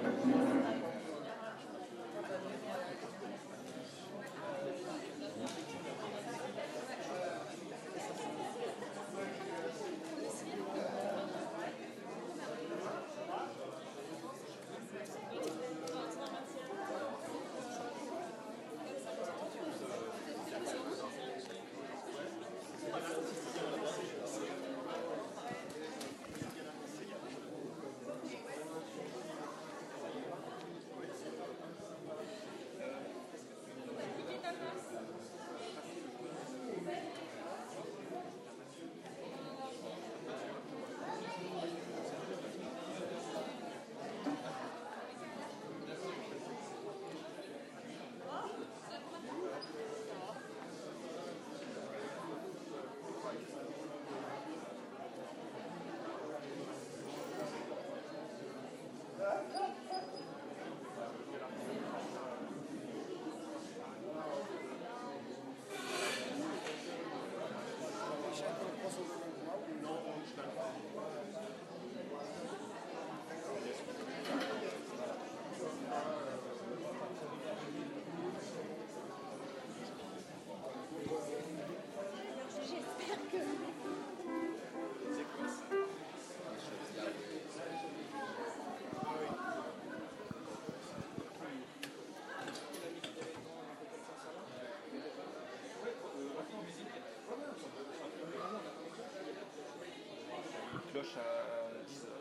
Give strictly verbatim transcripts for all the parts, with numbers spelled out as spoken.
Cloche à dix heures.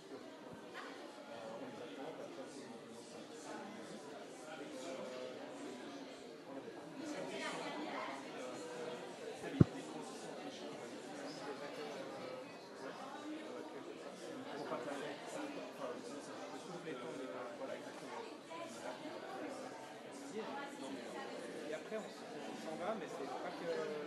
Et après, on s'en va, mais c'est pas que.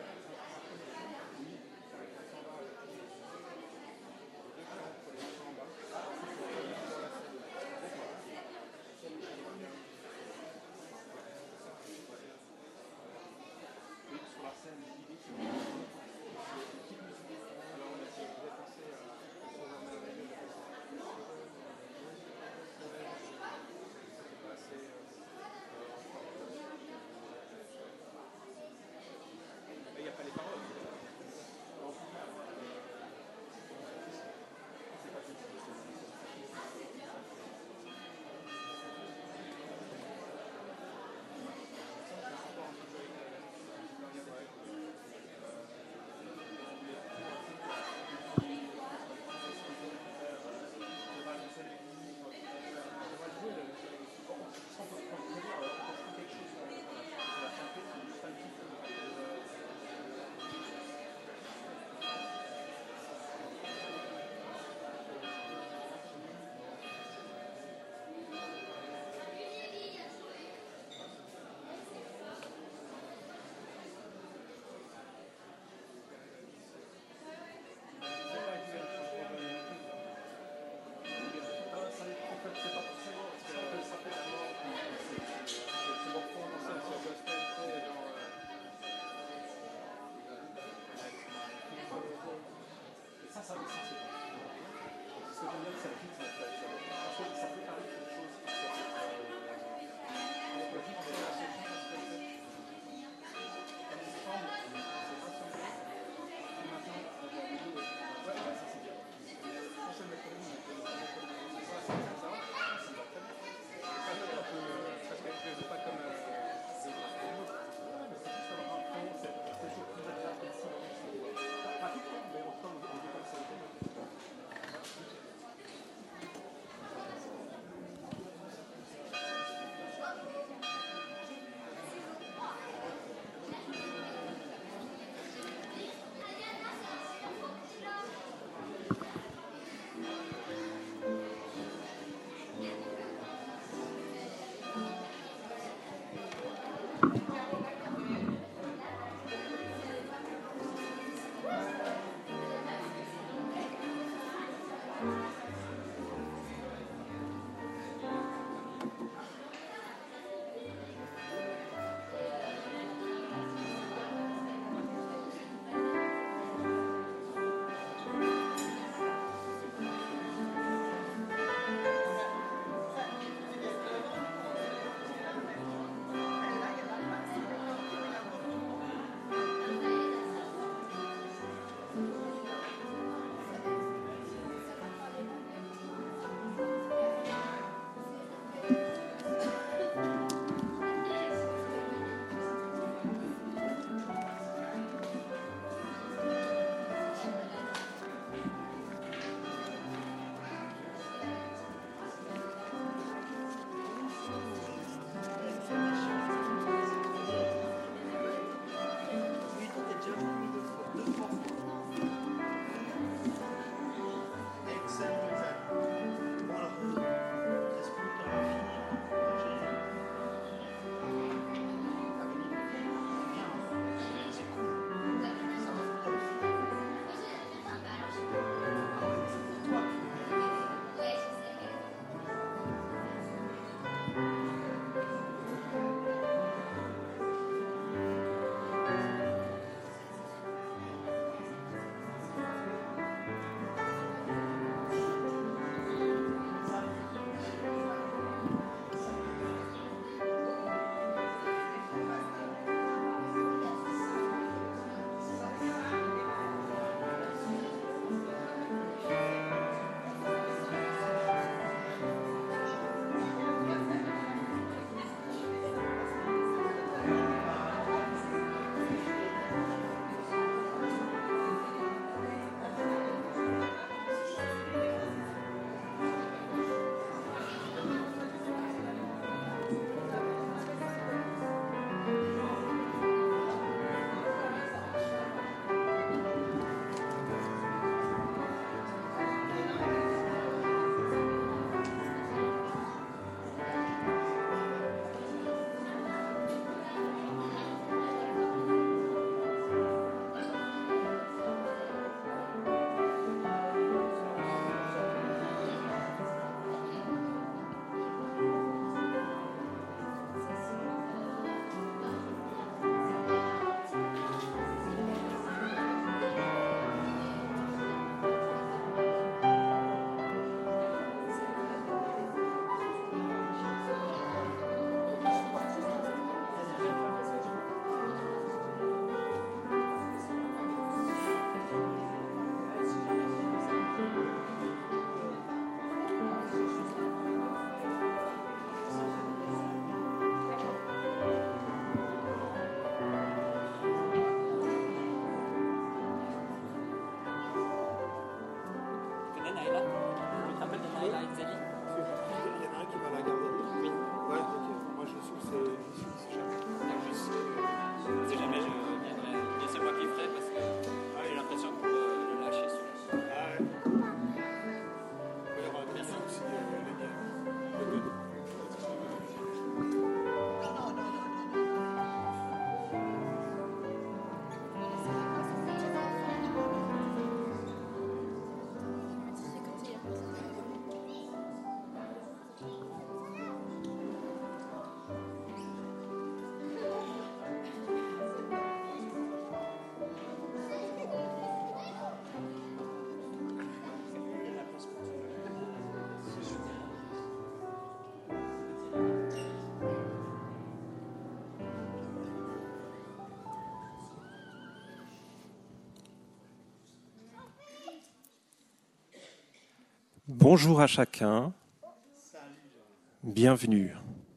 Bonjour à chacun, bienvenue.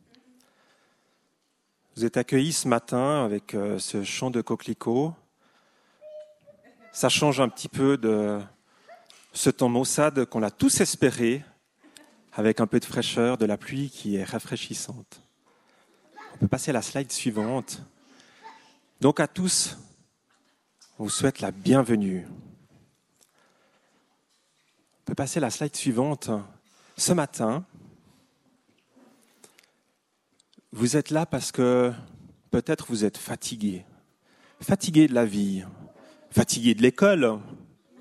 Vous êtes accueillis ce matin avec euh, ce chant de coquelicot. Ça change un petit peu de ce temps maussade qu'on a tous espéré, avec un peu de fraîcheur, de la pluie qui est rafraîchissante. On peut passer à la slide suivante. Donc à tous, on vous souhaite la bienvenue. On peut passer à la slide suivante. Ce matin, vous êtes là parce que peut-être vous êtes fatigué. Fatigué de la vie. Fatigué de l'école. Non ?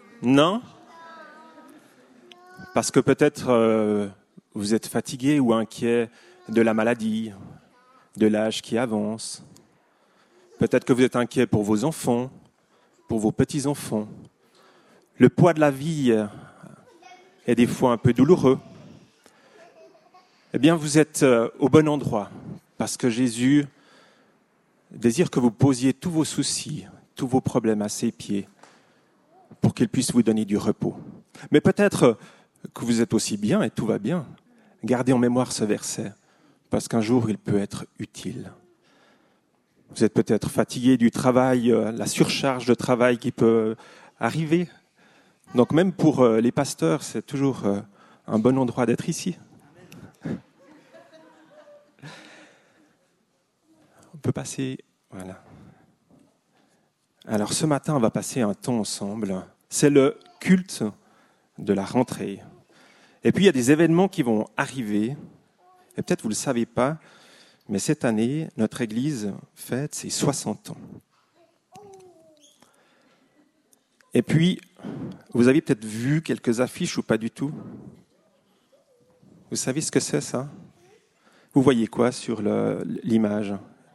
Parce que peut-être euh, vous êtes fatigué ou inquiet de la maladie, de l'âge qui avance. Peut-être que vous êtes inquiet pour vos enfants, pour vos petits-enfants. Le poids de la vie est des fois un peu douloureux. Eh bien, vous êtes au bon endroit, parce que Jésus désire que vous posiez tous vos soucis, tous vos problèmes à ses pieds, pour qu'il puisse vous donner du repos. Mais peut-être que vous êtes aussi bien et tout va bien. Gardez en mémoire ce verset, parce qu'un jour, il peut être utile. Vous êtes peut-être fatigué du travail, la surcharge de travail qui peut arriver. Donc même pour les pasteurs, c'est toujours un bon endroit d'être ici. On peut passer... Voilà. Alors ce matin, on va passer un temps ensemble. C'est le culte de la rentrée. Et puis il y a des événements qui vont arriver. Et peut-être vous ne le savez pas, mais cette année, notre Église fête ses soixante ans. Et puis, vous avez peut-être vu quelques affiches ou pas du tout. Vous savez ce que c'est, ça ? Vous voyez quoi sur le, l'image ?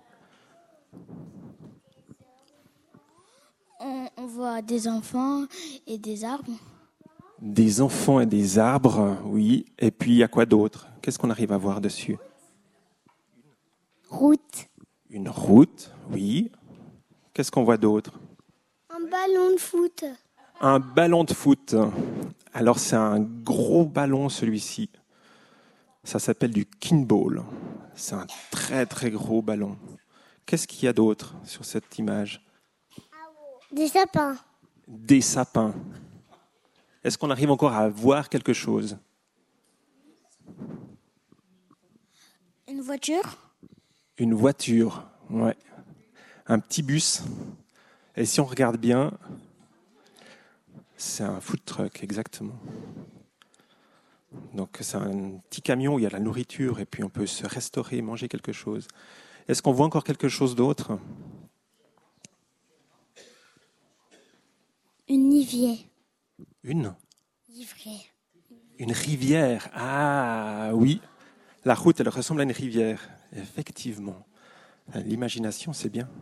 on, on voit des enfants et des arbres. Des enfants et des arbres, oui. Et puis, il y a quoi d'autre ? Qu'est-ce qu'on arrive à voir dessus ? Route. Une route, oui. Qu'est-ce qu'on voit d'autre ? Un ballon de foot. Un ballon de foot. Alors, c'est un gros ballon, celui-ci. Ça s'appelle du kinball. C'est un très, très gros ballon. Qu'est-ce qu'il y a d'autre sur cette image ? Des sapins. Des sapins. Est-ce qu'on arrive encore à voir quelque chose ? Une voiture. Une voiture, ouais. Un petit bus. Et si on regarde bien, c'est un food truck, exactement. Donc c'est un petit camion où il y a de la nourriture et puis on peut se restaurer, manger quelque chose. Est-ce qu'on voit encore quelque chose d'autre ? Une rivière. Une ? Rivière. Une rivière. Ah oui, la route, elle ressemble à une rivière. Effectivement. L'imagination, c'est bien.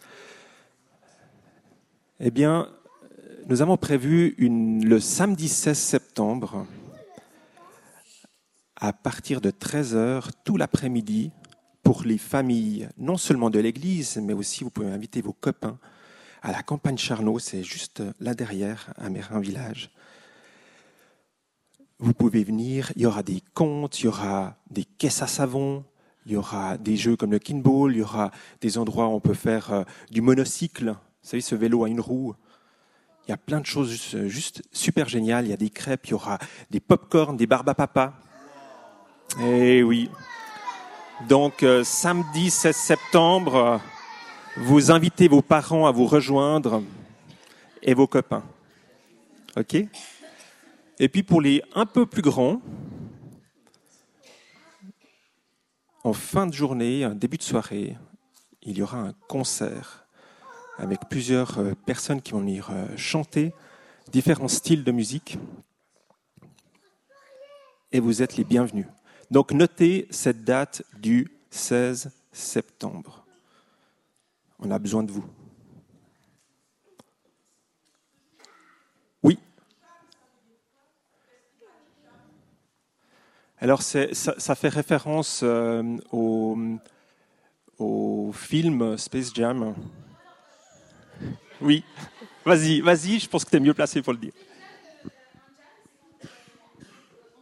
Eh bien, nous avons prévu une, le samedi seize septembre, à partir de treize heures, tout l'après-midi, pour les familles, non seulement de l'église, mais aussi vous pouvez inviter vos copains à la campagne Charnot, c'est juste là derrière, à Mérin Village. Vous pouvez venir, il y aura des contes, il y aura des caisses à savon, il y aura des jeux comme le kinball, il y aura des endroits où on peut faire euh, du monocycle, vous savez, ce vélo à une roue. Il y a plein de choses juste, juste super géniales, il y a des crêpes, il y aura des pop-corn, des barbes à papa. Eh oui. Donc, euh, samedi seize septembre, vous invitez vos parents à vous rejoindre et vos copains. OK ? Et puis pour les un peu plus grands, en fin de journée, un début de soirée, il y aura un concert avec plusieurs personnes qui vont venir chanter différents styles de musique. Et vous êtes les bienvenus. Donc notez cette date du seize septembre. On a besoin de vous. Oui. Alors c'est, ça, ça fait référence euh, au, au film Space Jam. Oui. Vas-y, vas-y, je pense que tu es mieux placé pour le dire.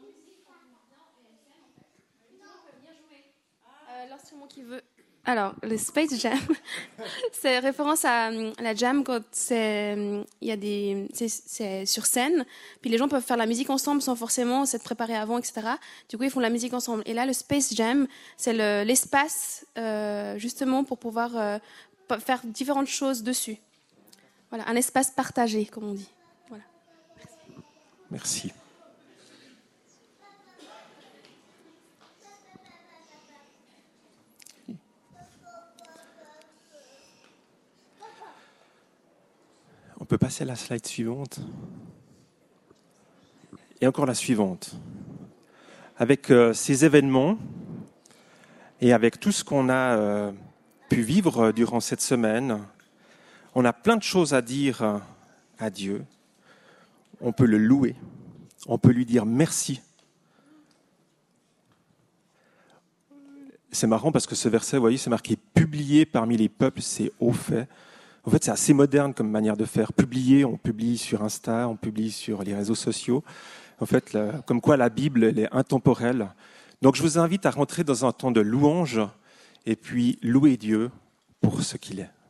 l'instrument qui veut... Alors, le Space Jam, c'est référence à la jam quand c'est, il y a des, c'est, c'est sur scène, puis les gens peuvent faire la musique ensemble sans forcément s'être préparés avant, et cetera. Du coup, ils font la musique ensemble. Et là, le Space Jam, c'est le, l'espace euh, justement pour pouvoir euh, faire différentes choses dessus. Voilà, un espace partagé, comme on dit. Voilà. Merci. Merci. On peut passer à la slide suivante. Et encore la suivante. Avec euh, ces événements et avec tout ce qu'on a euh, pu vivre durant cette semaine, on a plein de choses à dire à Dieu. On peut le louer. On peut lui dire merci. C'est marrant parce que ce verset, vous voyez, c'est marqué « publié parmi les peuples, c'est au fait ». En fait, c'est assez moderne comme manière de faire. Publier, on publie sur Insta, on publie sur les réseaux sociaux. En fait, la, comme quoi la Bible, elle est intemporelle. Donc, je vous invite à rentrer dans un temps de louange et puis louer Dieu pour ce qu'il est.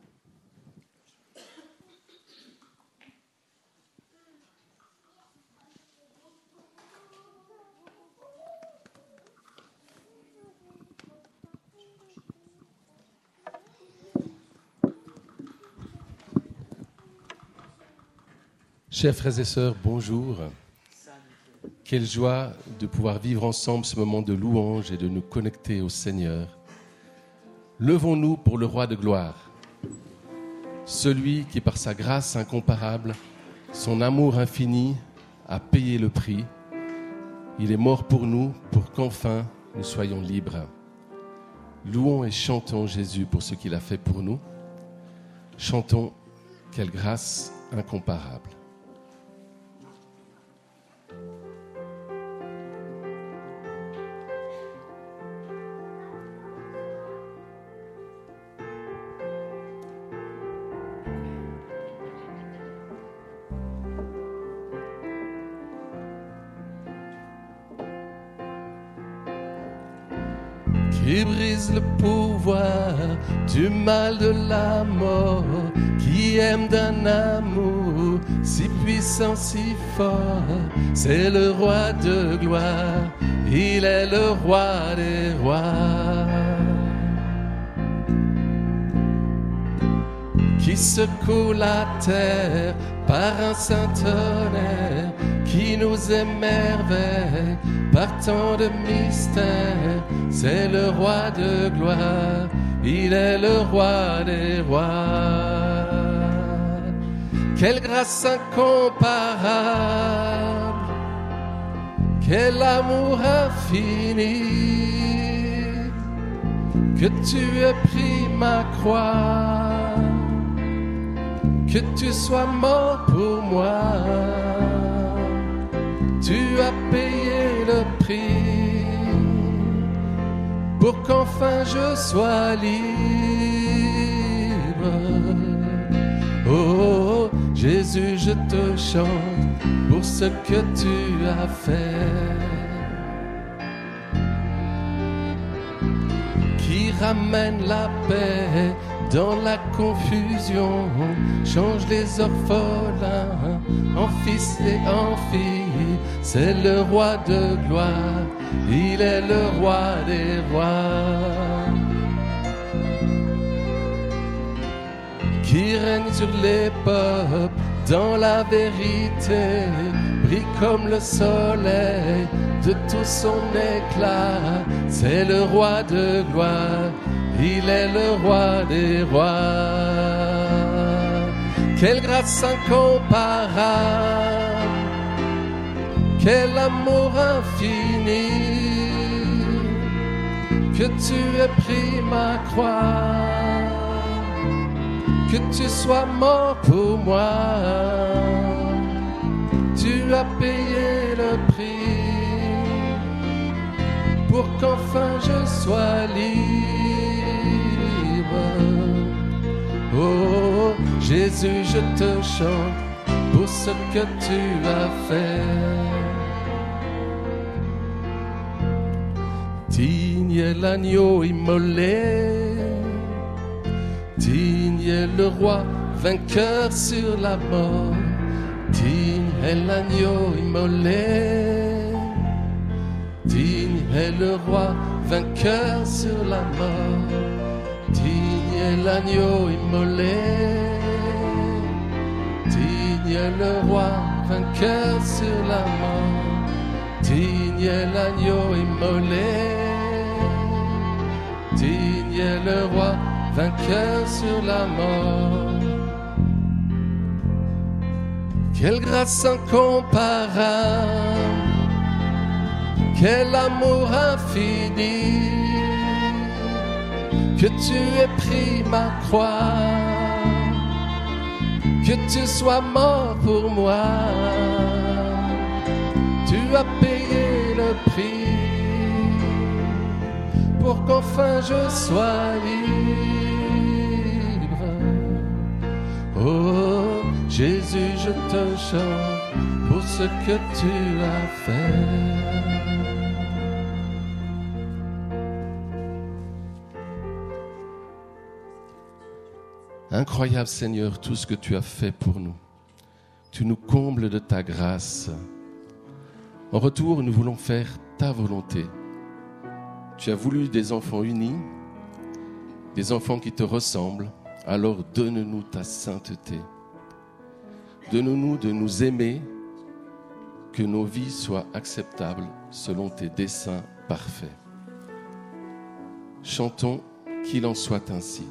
Chers frères et sœurs, bonjour. Quelle joie de pouvoir vivre ensemble ce moment de louange et de nous connecter au Seigneur. Levons-nous pour le Roi de gloire, celui qui par sa grâce incomparable, son amour infini, a payé le prix. Il est mort pour nous, pour qu'enfin nous soyons libres. Louons et chantons Jésus pour ce qu'il a fait pour nous. Chantons quelle grâce incomparable. Qui brise le pouvoir du mal de la mort, qui aime d'un amour si puissant, si fort. C'est le roi de gloire, il est le roi des rois. Qui secoue la terre par un saint tonnerre, qui nous émerveille par tant de mystères. C'est le roi de gloire, il est le roi des rois. Quelle grâce incomparable, quel amour infini, que tu aies pris ma croix, que tu sois mort pour moi. Tu as payé le prix pour qu'enfin je sois libre. Oh, oh, Jésus, je te chante pour ce que tu as fait. Qui ramène la paix dans la confusion, change les orphelins en fils et en filles. C'est le roi de gloire, il est le roi des rois. Qui règne sur les peuples dans la vérité, brille comme le soleil de tout son éclat. C'est le roi de gloire, il est le roi des rois. Quelle grâce incomparable, quel amour infini, que tu aies pris ma croix, que tu sois mort pour moi. Tu as payé le prix pour qu'enfin je sois libre. Oh, Jésus, je te chante pour ce que tu as fait. Digne est l'agneau immolé, digne est le roi vainqueur sur la mort. Digne est l'agneau immolé, digne est le roi vainqueur sur la mort. Digne est l'agneau immolé, digne est le roi vainqueur sur la mort. Digne est l'agneau immolé, digne est le roi vainqueur sur la mort. Quelle grâce incomparable, quel amour infini, que tu aies pris ma croix, que tu sois mort pour moi. Tu as payé le prix pour qu'enfin je sois libre. Oh Jésus, je te chante pour ce que tu as fait. Incroyable Seigneur, tout ce que tu as fait pour nous. Tu nous combles de ta grâce. En retour, nous voulons faire ta volonté. Tu as voulu des enfants unis, des enfants qui te ressemblent. Alors donne-nous ta sainteté. Donne-nous de nous aimer, que nos vies soient acceptables selon tes desseins parfaits. Chantons qu'il en soit ainsi.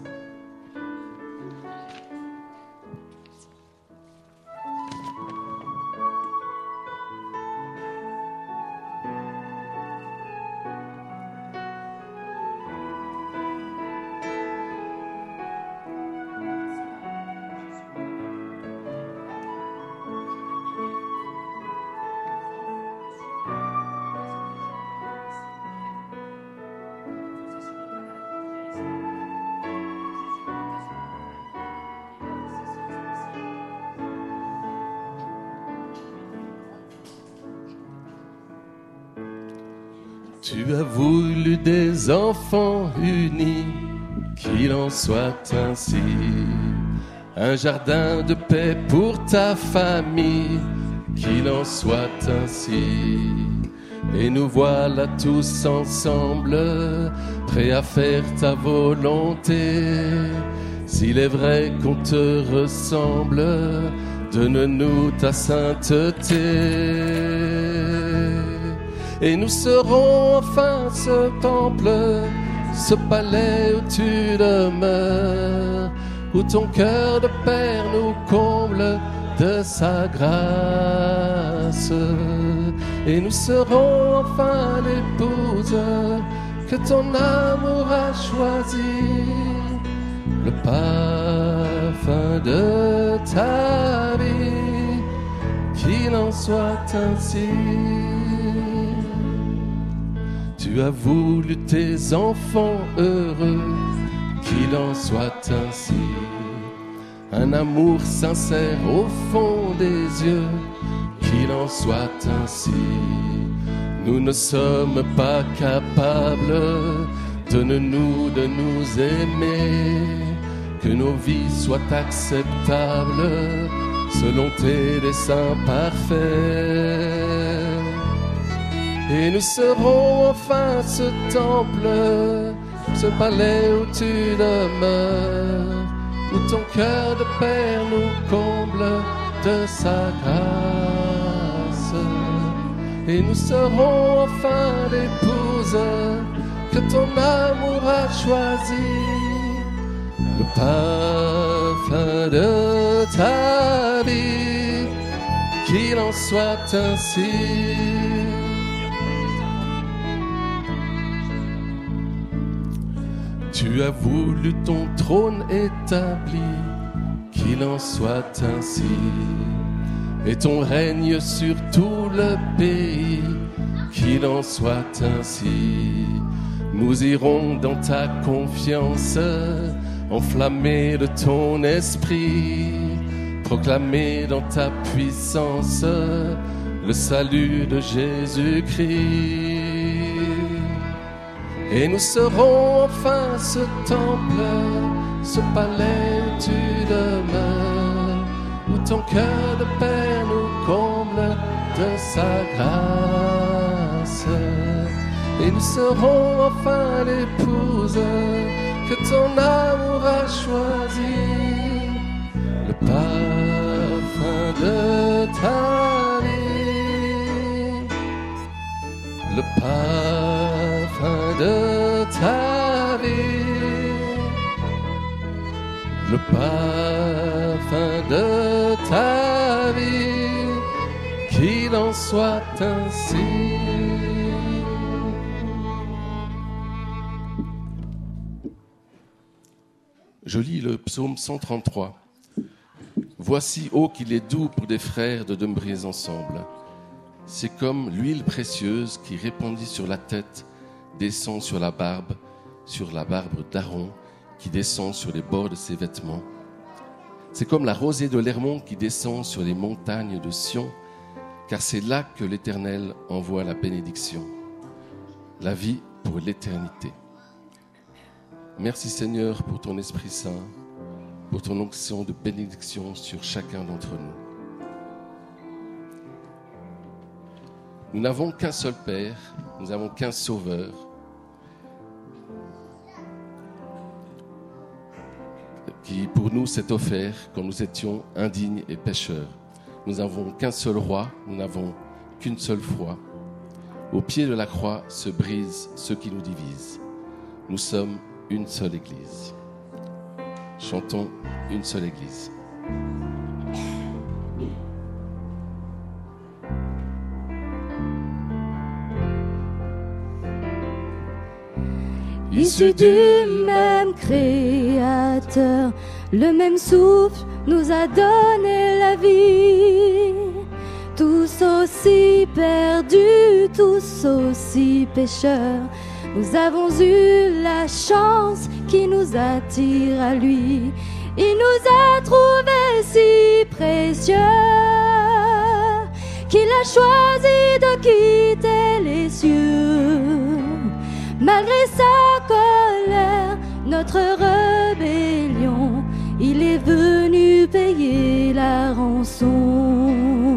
Tu as voulu des enfants unis, qu'il en soit ainsi. Un jardin de paix pour ta famille, qu'il en soit ainsi. Et nous voilà tous ensemble, prêts à faire ta volonté. S'il est vrai qu'on te ressemble, donne-nous ta sainteté. Et nous serons enfin ce temple, ce palais où tu demeures, où ton cœur de Père nous comble de sa grâce. Et nous serons enfin l'épouse que ton amour a choisi, le parfum de ta vie, qu'il en soit ainsi. Tu as voulu tes enfants heureux, qu'il en soit ainsi. Un amour sincère au fond des yeux, qu'il en soit ainsi. Nous ne sommes pas capables, donne-nous de nous aimer, que nos vies soient acceptables selon tes desseins parfaits. Et nous serons enfin ce temple, ce palais où tu demeures, où ton cœur de Père nous comble de sa grâce. Et nous serons enfin l'épouse que ton amour a choisi, le parfum de ta vie, qu'il en soit ainsi. Tu as voulu ton trône établi, qu'il en soit ainsi. Et ton règne sur tout le pays, qu'il en soit ainsi. Nous irons dans ta confiance, enflammés de ton esprit, proclamer dans ta puissance le salut de Jésus-Christ. Et nous serons enfin ce temple, ce palais où tu demeures, où ton cœur de Père nous comble de sa grâce. Et nous serons enfin l'épouse que ton amour a choisie, le parfum de ta vie, le parfum de ta vie, le parfum de ta vie, qu'il en soit ainsi. Je lis le psaume cent trente-trois. Voici, ô qu'il est doux pour des frères de demeurer ensemble. C'est comme l'huile précieuse qui répandit sur la tête, descend sur la barbe, sur la barbe d'Aaron, qui descend sur les bords de ses vêtements. C'est comme la rosée de l'Hermon qui descend sur les montagnes de Sion, car c'est là que l'Éternel envoie la bénédiction, la vie pour l'éternité. Merci Seigneur pour ton Esprit Saint, pour ton onction de bénédiction sur chacun d'entre nous. Nous n'avons qu'un seul Père, nous n'avons qu'un Sauveur, qui pour nous s'est offert quand nous étions indignes et pécheurs. Nous n'avons qu'un seul roi, nous n'avons qu'une seule foi. Au pied de la croix se brisent ceux qui nous divisent. Nous sommes une seule Église. Chantons une seule Église. Issus du même Créateur, le même souffle nous a donné la vie. Tous aussi perdus, tous aussi pécheurs, nous avons eu la chance qui nous attire à lui. Il nous a trouvés si précieux qu'il a choisi de quitter les cieux. Malgré sa colère, notre rébellion, il est venu payer la rançon.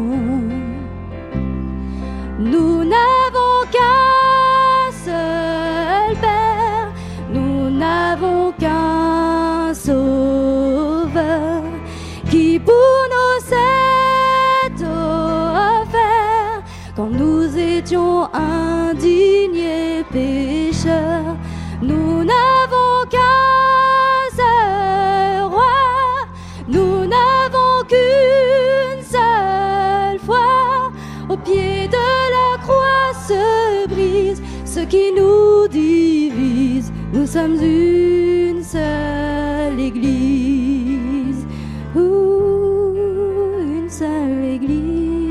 Nous n'avons qu'un seul Père, nous n'avons qu'un Sauveur, qui pour nous s'est offert quand nous étions indignes et pécheurs. Nous n'avons qu'un seul roi, nous n'avons qu'une seule foi. Au pied de la croix se brise ce qui nous divise. Nous sommes une seule Église, ouh, une seule Église.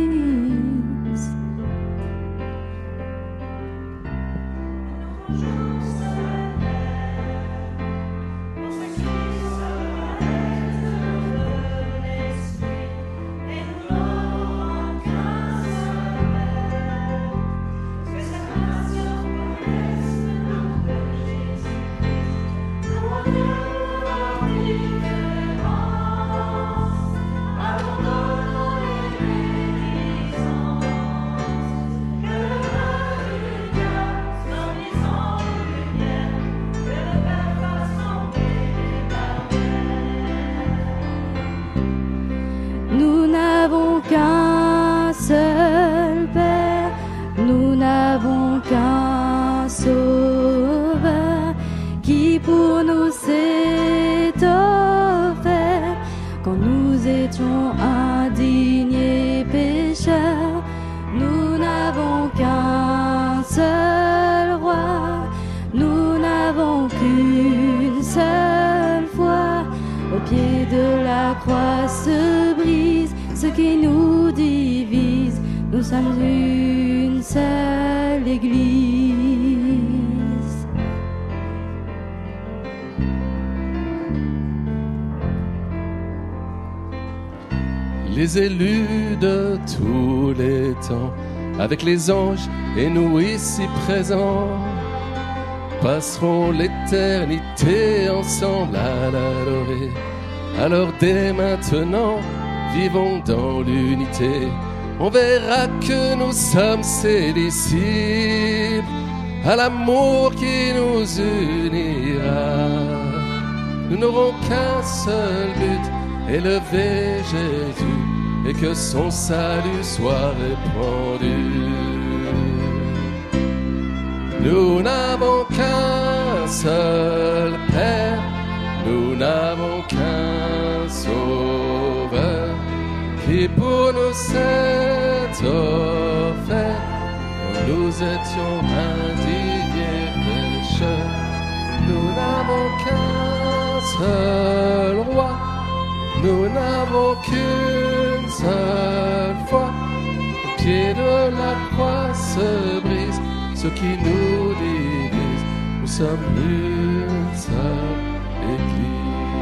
Nous n'avons qu'un seul Père, nous n'avons qu'un Sauveur, qui pour nous s'est offert quand nous étions indignes et pécheurs. Nous n'avons qu'un seul roi, nous n'avons qu'une seule foi. Au pied de la croix se brise ce qui nous divise. Nous sommes une seule Église. Les élus de tous les temps, avec les anges et nous ici présents, passerons l'éternité ensemble à l'adorer. Alors dès maintenant, vivons dans l'unité. On verra que nous sommes ses disciples, à l'amour qui nous unira. Nous n'aurons qu'un seul but, élever Jésus, et que son salut soit répandu. Nous n'avons qu'un seul Père, nous n'avons qu'un Sauveur, qui pour nous s'est offert. Nous étions indignés pécheurs. Nous n'avons qu'un seul roi, nous n'avons qu'une seule foi. Au pied de la croix se brise ce qui nous divise. Nous sommes une seule Église.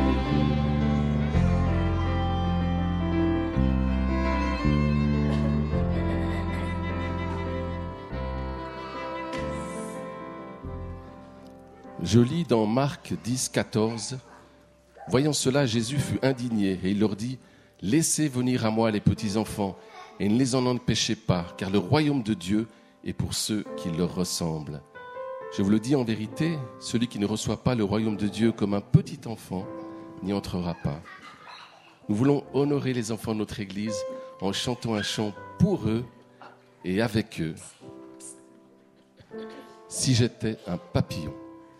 Je lis dans Marc dix, quatorze. Voyant cela, Jésus fut indigné et il leur dit : laissez venir à moi les petits enfants et ne les en empêchez pas, car le royaume de Dieu est pour ceux qui leur ressemblent. Je vous le dis en vérité, celui qui ne reçoit pas le royaume de Dieu comme un petit enfant n'y entrera pas. Nous voulons honorer les enfants de notre Église en chantant un chant pour eux et avec eux. Si j'étais un papillon.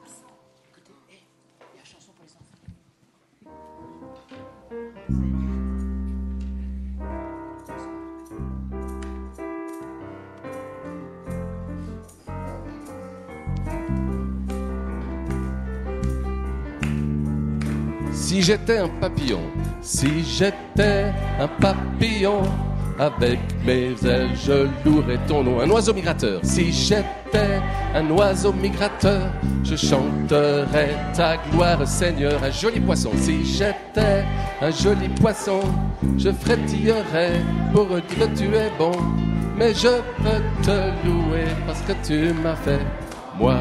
Si j'étais un papillon, si j'étais un papillon, avec mes ailes je louerais ton nom. Un oiseau migrateur, si j'étais un oiseau migrateur, je chanterais ta gloire, Seigneur. Un joli poisson, si j'étais un joli poisson, je frétillerais pour dire que tu es bon. Mais je peux te louer parce que tu m'as fait, moi.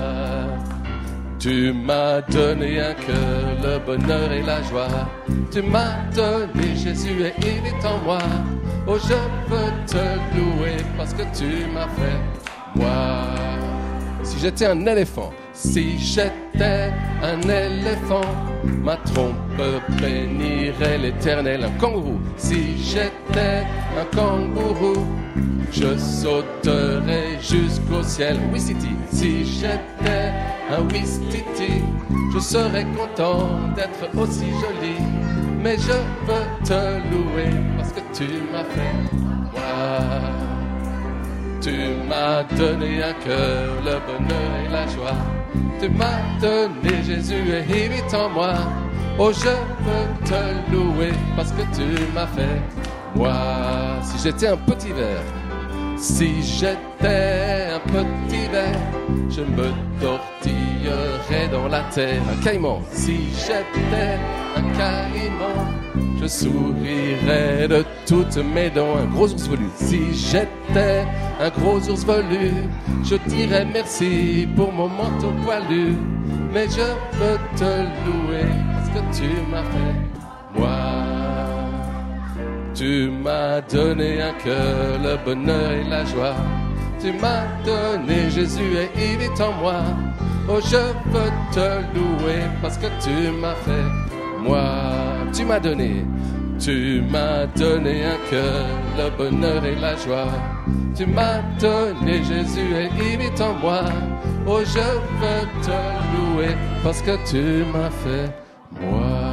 Tu m'as donné un cœur, le bonheur et la joie. Tu m'as donné Jésus et il est en moi. Oh, je veux te louer parce que tu m'as fait, moi. Si j'étais un éléphant, si j'étais un éléphant, ma trompe bénirait l'Éternel. Un kangourou, si j'étais un kangourou, je sauterais jusqu'au ciel. Wistiti, si j'étais un Wistiti, je serais content d'être aussi joli. Mais je veux te louer parce que tu m'as fait, moi. Tu m'as donné un cœur, le bonheur et la joie. Tu m'as donné Jésus et il est en moi. Oh, je veux te louer parce que tu m'as fait, moi. Si j'étais un petit ver, si j'étais un petit ver, je me tortillerais dans la terre. Un caïman, si j'étais un caïman, je sourirais de toutes mes dents. Un gros ours velu, si j'étais un gros ours velu, je dirais merci pour mon manteau poilu. Mais je veux te louer parce que tu m'as fait, moi. Tu m'as donné un cœur, le bonheur et la joie. Tu m'as donné Jésus et il est en moi. Oh, je veux te louer parce que tu m'as fait, moi. Tu m'as donné, tu m'as donné un cœur, le bonheur et la joie. Tu m'as donné Jésus et il est en moi. Oh, je veux te louer parce que tu m'as fait, moi.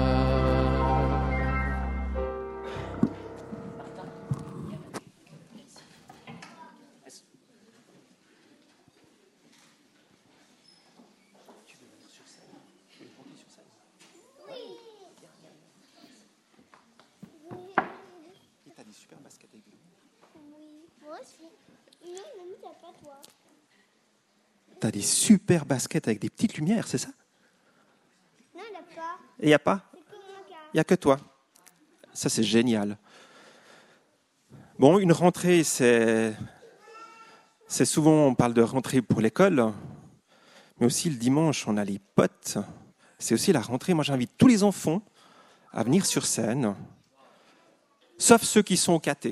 T'as des super baskets avec des petites lumières, c'est ça? Non, il n'y a pas. Il n'y a pas? C'est que mon cas. Il n'y a que toi. Ça, c'est génial. Bon, une rentrée, c'est... c'est souvent, on parle de rentrée pour l'école, mais aussi le dimanche, on a les potes. C'est aussi la rentrée. Moi, j'invite tous les enfants à venir sur scène, sauf ceux qui sont au caté.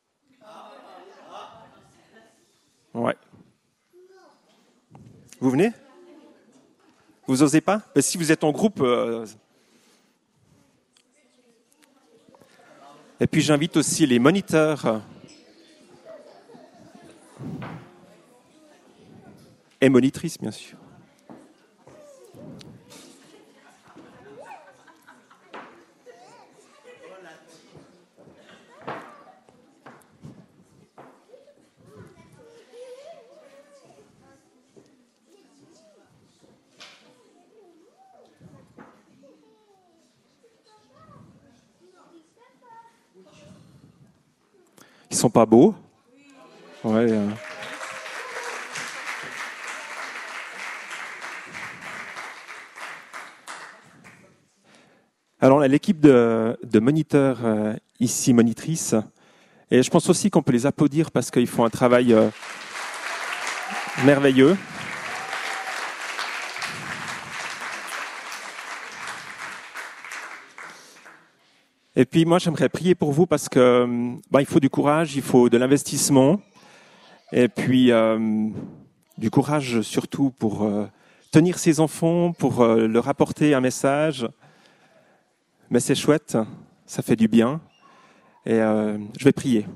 Ouais. Vous venez ? Vous osez pas ? Mais si vous êtes en groupe... Euh... Et puis j'invite aussi les moniteurs et monitrices, bien sûr. Ils sont pas beaux ? Ouais. Euh... Alors, on a l'équipe de, de moniteurs euh, ici, monitrices. Et je pense aussi qu'on peut les applaudir parce qu'ils font un travail euh, merveilleux. Et puis moi, j'aimerais prier pour vous parce que bah, il faut du courage, il faut de l'investissement, et puis euh, du courage surtout pour euh, tenir ses enfants, pour euh, leur apporter un message. Mais c'est chouette, ça fait du bien, et euh, je vais prier.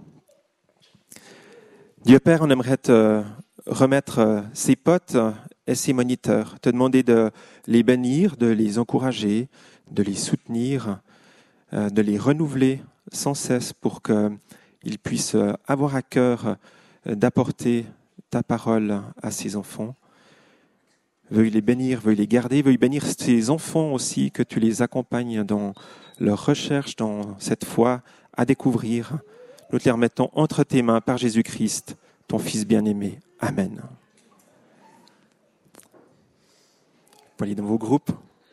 Dieu Père, on aimerait te remettre euh, ses potes et ses moniteurs, te demander de les bénir, de les encourager, de les soutenir, de les renouveler sans cesse pour qu'ils puissent avoir à cœur d'apporter ta parole à ses enfants. Veuille les bénir, veuille les garder, veuille bénir ces enfants aussi, que tu les accompagnes dans leur recherche, dans cette foi à découvrir. Nous te les remettons entre tes mains par Jésus-Christ, ton Fils bien-aimé. Amen. Vous pouvez aller dans vos groupes.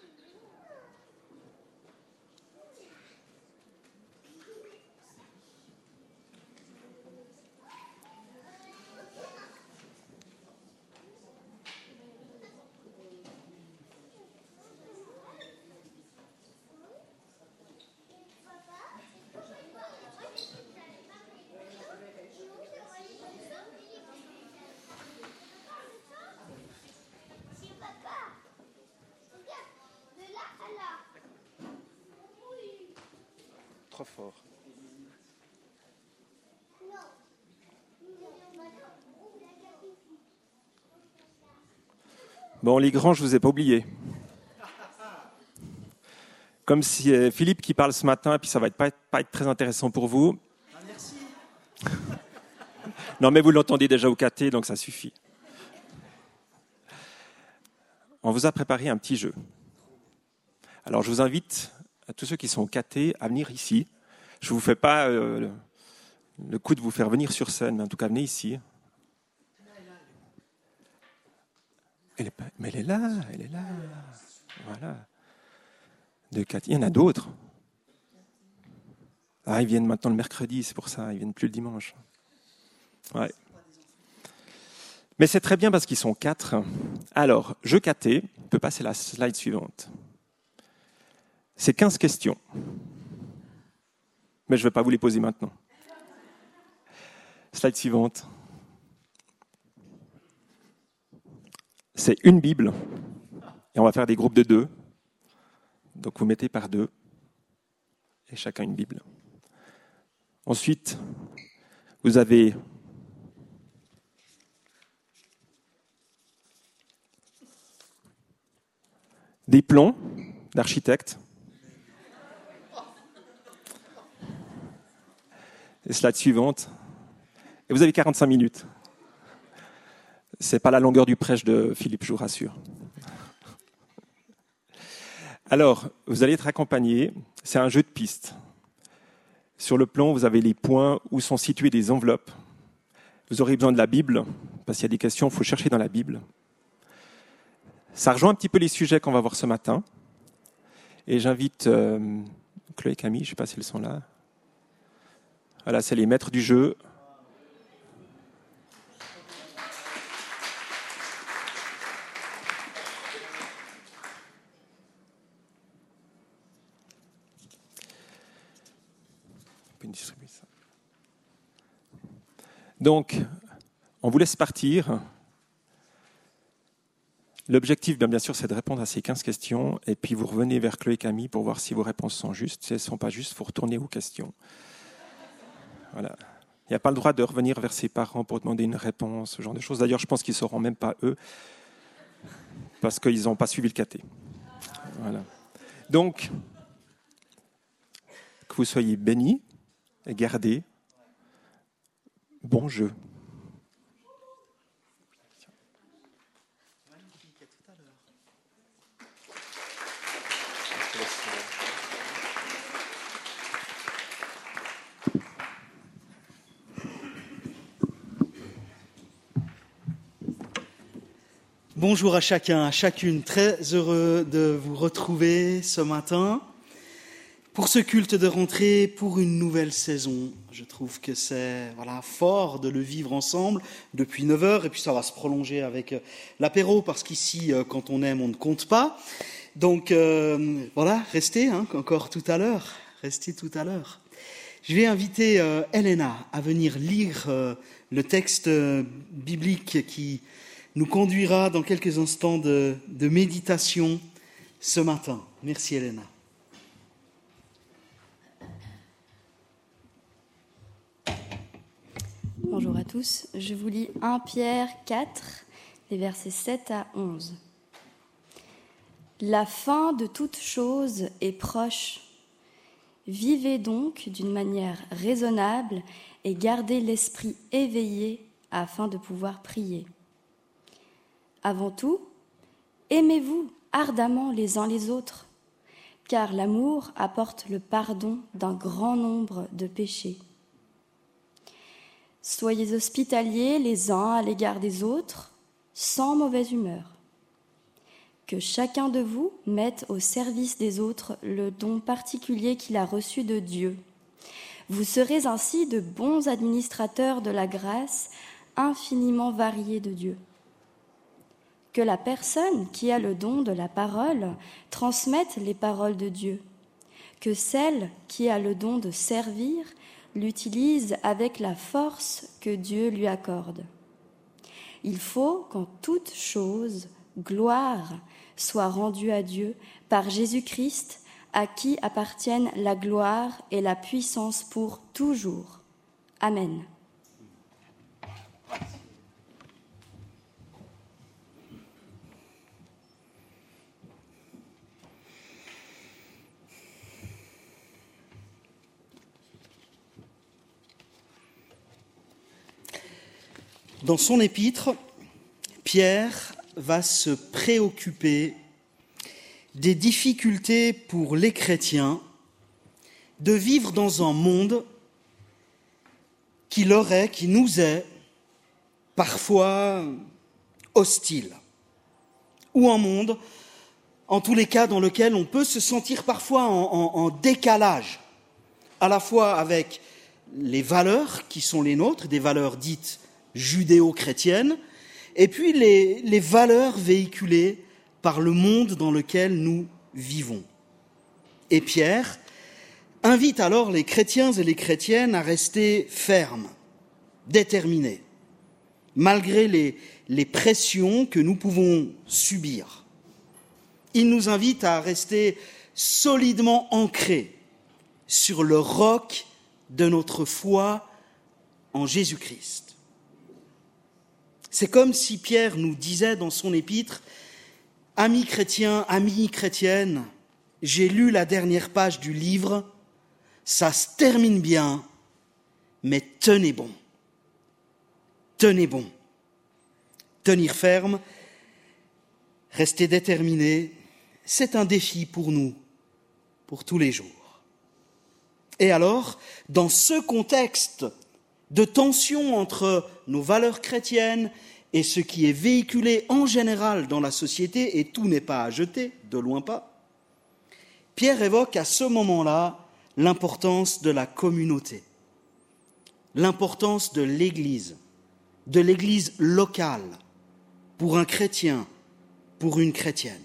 Trop fort. Bon, les grands, je vous ai pas oublié. Comme si euh, Philippe qui parle ce matin, puis ça va être pas, être, pas être très intéressant pour vous. Ah, merci. Non, mais vous l'entendez déjà au caté, donc ça suffit. On vous a préparé un petit jeu. Alors, je vous invite à tous ceux qui sont au caté à venir ici. Je ne vous fais pas euh, le, le coup de vous faire venir sur scène, mais en tout cas, venez ici. Elle est pas, mais elle est là, elle est là. Voilà. De caté. Il y en a d'autres. Ah, ils viennent maintenant le mercredi, c'est pour ça, ils viennent plus le dimanche. Ouais. Mais c'est très bien parce qu'ils sont quatre. Alors, jeu caté, on peut passer à la slide suivante. C'est quinze questions. Mais je ne vais pas vous les poser maintenant. Slide suivante. C'est une Bible. Et on va faire des groupes de deux. Donc vous mettez par deux. Et chacun une Bible. Ensuite, vous avez des plans d'architecte. Et slide suivante. Et vous avez quarante-cinq minutes. C'est pas la longueur du prêche de Philippe, je vous rassure. Alors, vous allez être accompagné. C'est un jeu de pistes. Sur le plan, vous avez les points où sont situées des enveloppes. Vous aurez besoin de la Bible, parce qu'il y a des questions, il faut chercher dans la Bible. Ça rejoint un petit peu les sujets qu'on va voir ce matin. Et j'invite euh, Chloé et Camille, je ne sais pas si elles sont là. Voilà, c'est les maîtres du jeu. distribue ça. Donc, on vous laisse partir. L'objectif, bien, bien sûr, c'est de répondre à ces quinze questions, et puis vous revenez vers Chloé et Camille pour voir si vos réponses sont justes. Si elles ne sont pas justes, il faut retourner aux questions. Voilà. Il n'y a pas le droit de revenir vers ses parents pour demander une réponse, ce genre de choses. D'ailleurs, je pense qu'ils ne sauront même pas, eux, parce qu'ils n'ont pas suivi le caté. Voilà. Donc, que vous soyez bénis et gardés. Bon jeu. Bonjour à chacun, à chacune. Très heureux de vous retrouver ce matin pour ce culte de rentrée, pour une nouvelle saison. Je trouve que c'est voilà, fort de le vivre ensemble depuis neuf heures, et puis ça va se prolonger avec l'apéro, parce qu'ici, quand on aime, on ne compte pas. Donc euh, voilà, restez hein, encore tout à l'heure, restez tout à l'heure. Je vais inviter euh, Elena à venir lire euh, le texte euh, biblique qui nous conduira dans quelques instants de, de méditation ce matin. Merci Elena. Bonjour à tous, je vous lis premier Pierre quatre, les versets sept à onze. La fin de toute chose est proche. Vivez donc d'une manière raisonnable et gardez l'esprit éveillé afin de pouvoir prier. Avant tout, aimez-vous ardemment les uns les autres, car l'amour apporte le pardon d'un grand nombre de péchés. Soyez hospitaliers les uns à l'égard des autres, sans mauvaise humeur. Que chacun de vous mette au service des autres le don particulier qu'il a reçu de Dieu. Vous serez ainsi de bons administrateurs de la grâce infiniment variée de Dieu. Que la personne qui a le don de la parole transmette les paroles de Dieu. Que celle qui a le don de servir l'utilise avec la force que Dieu lui accorde. Il faut qu'en toute chose, gloire soit rendue à Dieu par Jésus-Christ, à qui appartiennent la gloire et la puissance pour toujours. Amen. Dans son épître, Pierre va se préoccuper des difficultés pour les chrétiens de vivre dans un monde qui leur est, qui nous est parfois hostile, ou un monde, en tous les cas, dans lequel on peut se sentir parfois en, en, en décalage, à la fois avec les valeurs qui sont les nôtres, des valeurs dites judéo-chrétiennes, et puis les, les valeurs véhiculées par le monde dans lequel nous vivons. Et Pierre invite alors les chrétiens et les chrétiennes à rester fermes, déterminés, malgré les, les pressions que nous pouvons subir. Il nous invite à rester solidement ancrés sur le roc de notre foi en Jésus-Christ. C'est comme si Pierre nous disait dans son épître « Amis chrétiens, amis chrétiennes, j'ai lu la dernière page du livre, ça se termine bien, mais tenez bon. Tenez bon. Tenir ferme, rester déterminé, c'est un défi pour nous, pour tous les jours. » Et alors, dans ce contexte de tension entre nos valeurs chrétiennes et ce qui est véhiculé en général dans la société, et tout n'est pas à jeter, de loin pas, Pierre évoque à ce moment-là l'importance de la communauté, l'importance de l'Église, de l'Église locale, pour un chrétien, pour une chrétienne.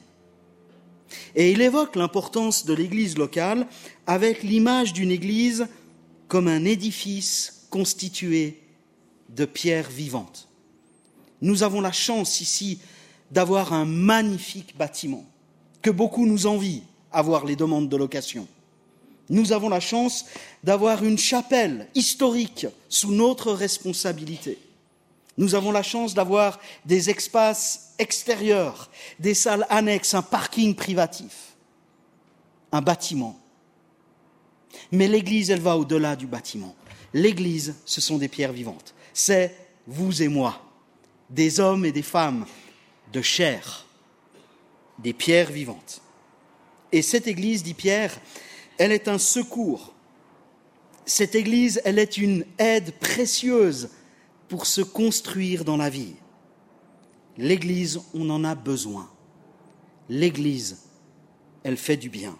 Et il évoque l'importance de l'Église locale avec l'image d'une Église comme un édifice constitué de pierres vivantes. Nous avons la chance ici d'avoir un magnifique bâtiment que beaucoup nous envient à voir les demandes de location. Nous avons la chance d'avoir une chapelle historique sous notre responsabilité. Nous avons la chance d'avoir des espaces extérieurs, des salles annexes, un parking privatif, un bâtiment. Mais l'Église, elle va au-delà du bâtiment. L'Église, ce sont des pierres vivantes. C'est vous et moi, des hommes et des femmes de chair, des pierres vivantes. Et cette Église, dit Pierre, elle est un secours. Cette Église, elle est une aide précieuse pour se construire dans la vie. L'Église, on en a besoin. L'Église, elle fait du bien.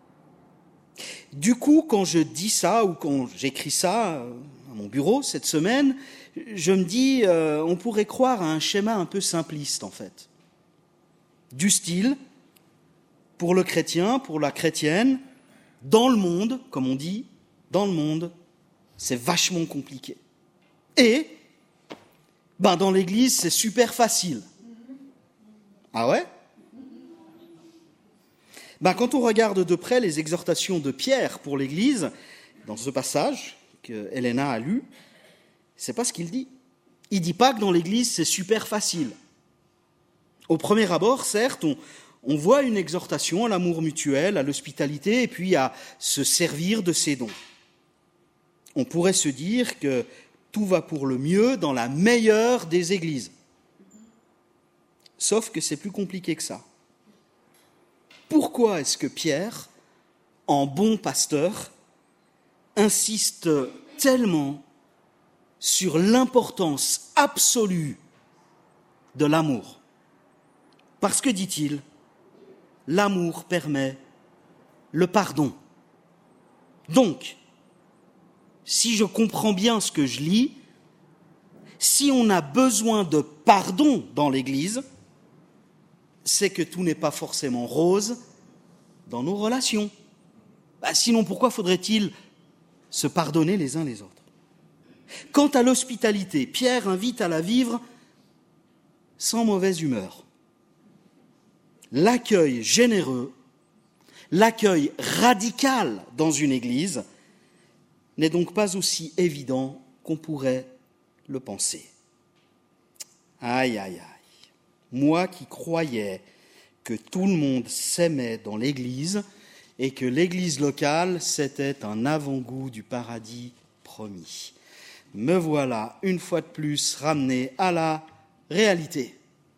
Du coup, quand je dis ça ou quand j'écris ça à mon bureau cette semaine, je me dis, euh, on pourrait croire à un schéma un peu simpliste en fait. Du style, pour le chrétien, pour la chrétienne, dans le monde, comme on dit, dans le monde, c'est vachement compliqué. Et, ben dans l'Église, c'est super facile. Ah ouais ? Ben, quand on regarde de près les exhortations de Pierre pour l'Église, dans ce passage que Elena a lu, c'est pas ce qu'il dit. Il ne dit pas que dans l'Église, c'est super facile. Au premier abord, certes, on, on voit une exhortation à l'amour mutuel, à l'hospitalité, et puis à se servir de ses dons. On pourrait se dire que tout va pour le mieux dans la meilleure des églises. Sauf que c'est plus compliqué que ça. Pourquoi est-ce que Pierre, en bon pasteur, insiste tellement sur l'importance absolue de l'amour ? Parce que, dit-il, l'amour permet le pardon. Donc, si je comprends bien ce que je lis, si on a besoin de pardon dans l'Église, c'est que tout n'est pas forcément rose dans nos relations. Bah, sinon, pourquoi faudrait-il se pardonner les uns les autres ? Quant à l'hospitalité, Pierre invite à la vivre sans mauvaise humeur. L'accueil généreux, l'accueil radical dans une église n'est donc pas aussi évident qu'on pourrait le penser. Aïe, aïe, aïe. Moi qui croyais que tout le monde s'aimait dans l'église et que l'église locale, c'était un avant-goût du paradis promis. Me voilà, une fois de plus, ramené à la réalité.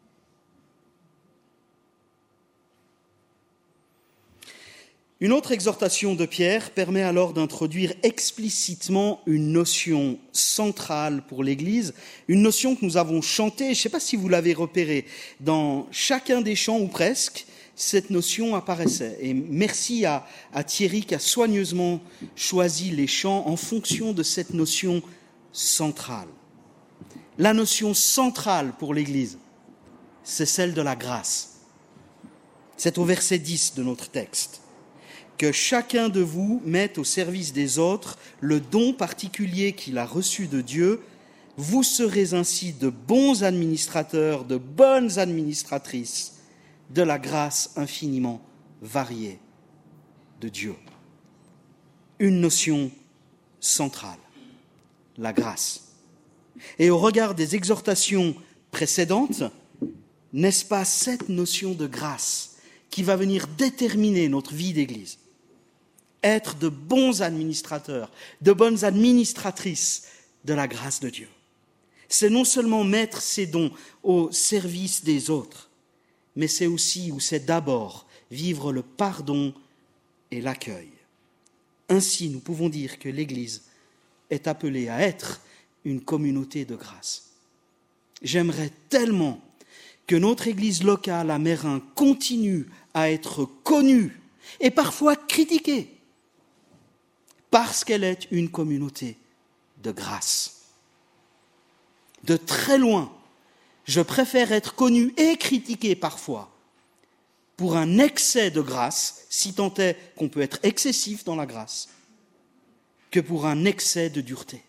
Une autre exhortation de Pierre permet alors d'introduire explicitement une notion centrale pour l'Église, une notion que nous avons chantée, je ne sais pas si vous l'avez repérée, dans chacun des chants ou presque, cette notion apparaissait. Et merci à, à Thierry qui a soigneusement choisi les chants en fonction de cette notion centrale. La notion centrale pour l'Église, c'est celle de la grâce. C'est au verset dix de notre texte. Que chacun de vous mette au service des autres le don particulier qu'il a reçu de Dieu, vous serez ainsi de bons administrateurs, de bonnes administratrices de la grâce infiniment variée de Dieu. Une notion centrale, la grâce. Et au regard des exhortations précédentes, n'est-ce pas cette notion de grâce qui va venir déterminer notre vie d'Église ? Être de bons administrateurs, de bonnes administratrices de la grâce de Dieu. C'est non seulement mettre ses dons au service des autres, mais c'est aussi, ou c'est d'abord, vivre le pardon et l'accueil. Ainsi, nous pouvons dire que l'Église est appelée à être une communauté de grâce. J'aimerais tellement que notre Église locale à Meyrin continue à être connue et parfois critiquée parce qu'elle est une communauté de grâce. De très loin, je préfère être connu et critiqué parfois pour un excès de grâce, si tant est qu'on peut être excessif dans la grâce, que pour un excès de dureté.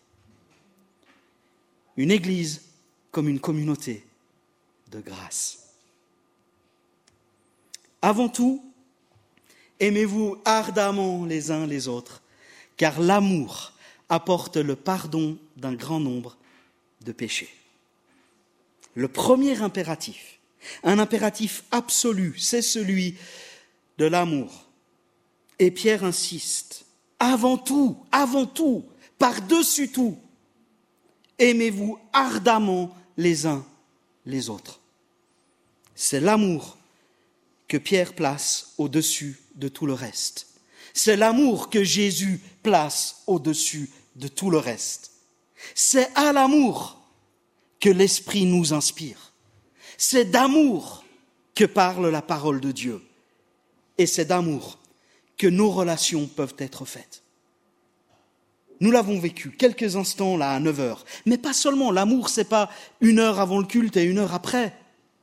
Une Église comme une communauté de grâce. Avant tout, aimez-vous ardemment les uns les autres, car l'amour apporte le pardon d'un grand nombre de péchés. Le premier impératif, un impératif absolu, c'est celui de l'amour. Et Pierre insiste, avant tout, avant tout, par-dessus tout, aimez-vous ardemment les uns les autres. C'est l'amour que Pierre place au-dessus de tout le reste. C'est l'amour que Jésus place au-dessus de tout le reste. C'est à l'amour que l'Esprit nous inspire. C'est d'amour que parle la parole de Dieu. Et c'est d'amour que nos relations peuvent être faites. Nous l'avons vécu quelques instants là à neuf heures. Mais pas seulement, l'amour c'est pas une heure avant le culte et une heure après.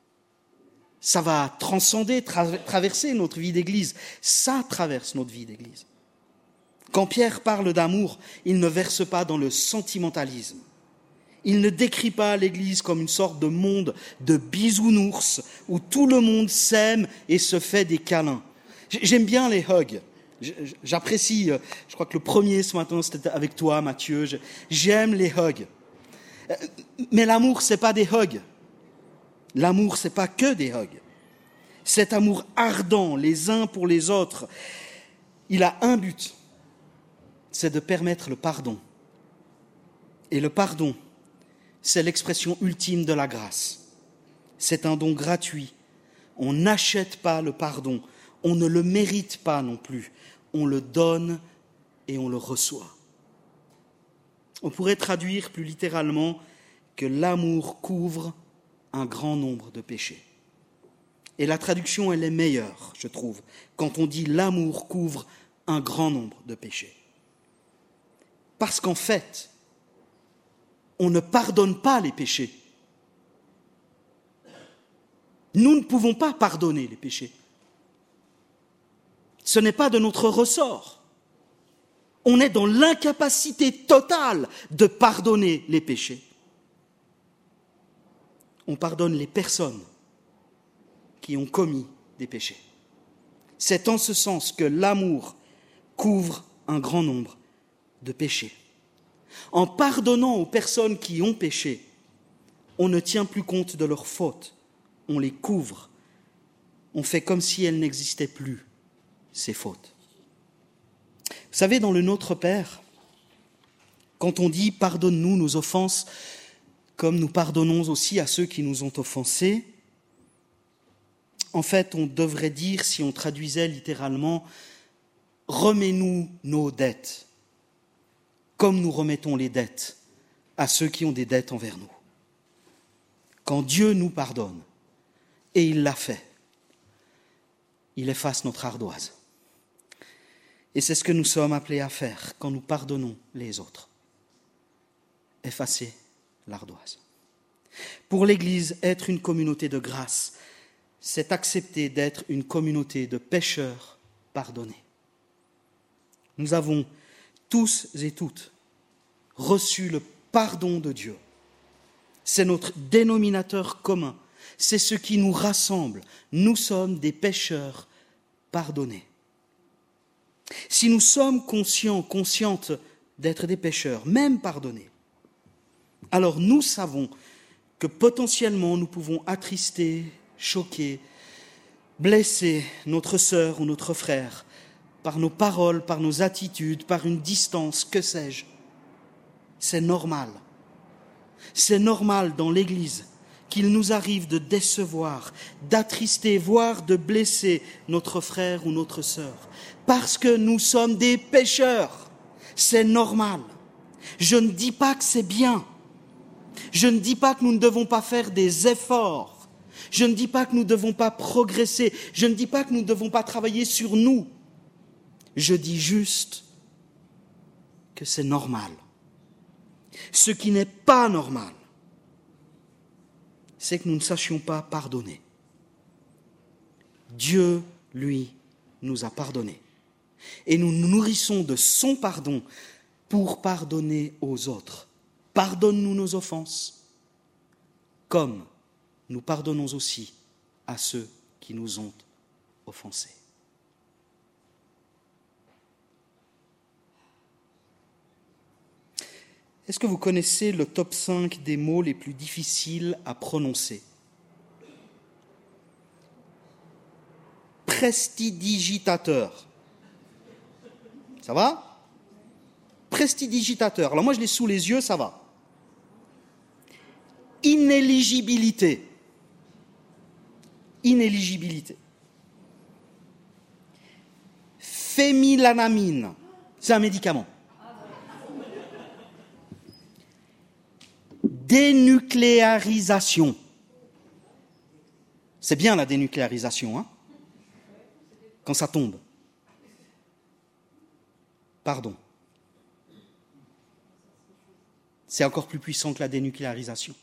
Ça va transcender, tra- traverser notre vie d'église. Ça traverse notre vie d'église. Quand Pierre parle d'amour, il ne verse pas dans le sentimentalisme. Il ne décrit pas l'Église comme une sorte de monde de bisounours où tout le monde s'aime et se fait des câlins. J'aime bien les hugs. J'apprécie, je crois que le premier ce matin c'était avec toi Mathieu, j'aime les hugs. Mais l'amour c'est pas des hugs. L'amour c'est pas que des hugs. Cet amour ardent les uns pour les autres, il a un but, c'est de permettre le pardon. Et le pardon, c'est l'expression ultime de la grâce. C'est un don gratuit. On n'achète pas le pardon. On ne le mérite pas non plus. On le donne et on le reçoit. On pourrait traduire plus littéralement que l'amour couvre un grand nombre de péchés. Et la traduction, elle est meilleure, je trouve, quand on dit l'amour couvre un grand nombre de péchés. Parce qu'en fait, on ne pardonne pas les péchés. Nous ne pouvons pas pardonner les péchés. Ce n'est pas de notre ressort. On est dans l'incapacité totale de pardonner les péchés. On pardonne les personnes qui ont commis des péchés. C'est en ce sens que l'amour couvre un grand nombre de péchés. En pardonnant aux personnes qui ont péché, on ne tient plus compte de leurs fautes, on les couvre, on fait comme si elles n'existaient plus, ces fautes. Vous savez, dans le Notre Père, quand on dit « pardonne-nous nos offenses », comme nous pardonnons aussi à ceux qui nous ont offensés, en fait, on devrait dire, si on traduisait littéralement, « remets-nous nos dettes », comme nous remettons les dettes à ceux qui ont des dettes envers nous. Quand Dieu nous pardonne, et il l'a fait, il efface notre ardoise. Et c'est ce que nous sommes appelés à faire quand nous pardonnons les autres. Effacer l'ardoise. Pour l'Église, être une communauté de grâce, c'est accepter d'être une communauté de pécheurs pardonnés. Nous avons tous et toutes reçu le pardon de Dieu. C'est notre dénominateur commun. C'est ce qui nous rassemble. Nous sommes des pécheurs pardonnés. Si nous sommes conscients, conscientes d'être des pécheurs, même pardonnés, alors nous savons que potentiellement nous pouvons attrister, choquer, blesser notre sœur ou notre frère par nos paroles, par nos attitudes, par une distance, que sais-je. C'est normal. C'est normal dans l'Église qu'il nous arrive de décevoir, d'attrister, voire de blesser notre frère ou notre sœur, parce que nous sommes des pécheurs. C'est normal. Je ne dis pas que c'est bien. Je ne dis pas que nous ne devons pas faire des efforts. Je ne dis pas que nous ne devons pas progresser. Je ne dis pas que nous ne devons pas travailler sur nous. Je dis juste que c'est normal. Ce qui n'est pas normal, c'est que nous ne sachions pas pardonner. Dieu, lui, nous a pardonnés. Et nous nous nourrissons de son pardon pour pardonner aux autres. Pardonne-nous nos offenses, comme nous pardonnons aussi à ceux qui nous ont offensés. Est-ce que vous connaissez le top cinq des mots les plus difficiles à prononcer ? Prestidigitateur. Ça va ? Prestidigitateur. Alors moi je l'ai sous les yeux, ça va. Inéligibilité. Inéligibilité. Phénylanamine. C'est un médicament. Dénucléarisation. C'est bien la dénucléarisation, hein ? Quand ça tombe. Pardon. C'est encore plus puissant que la dénucléarisation.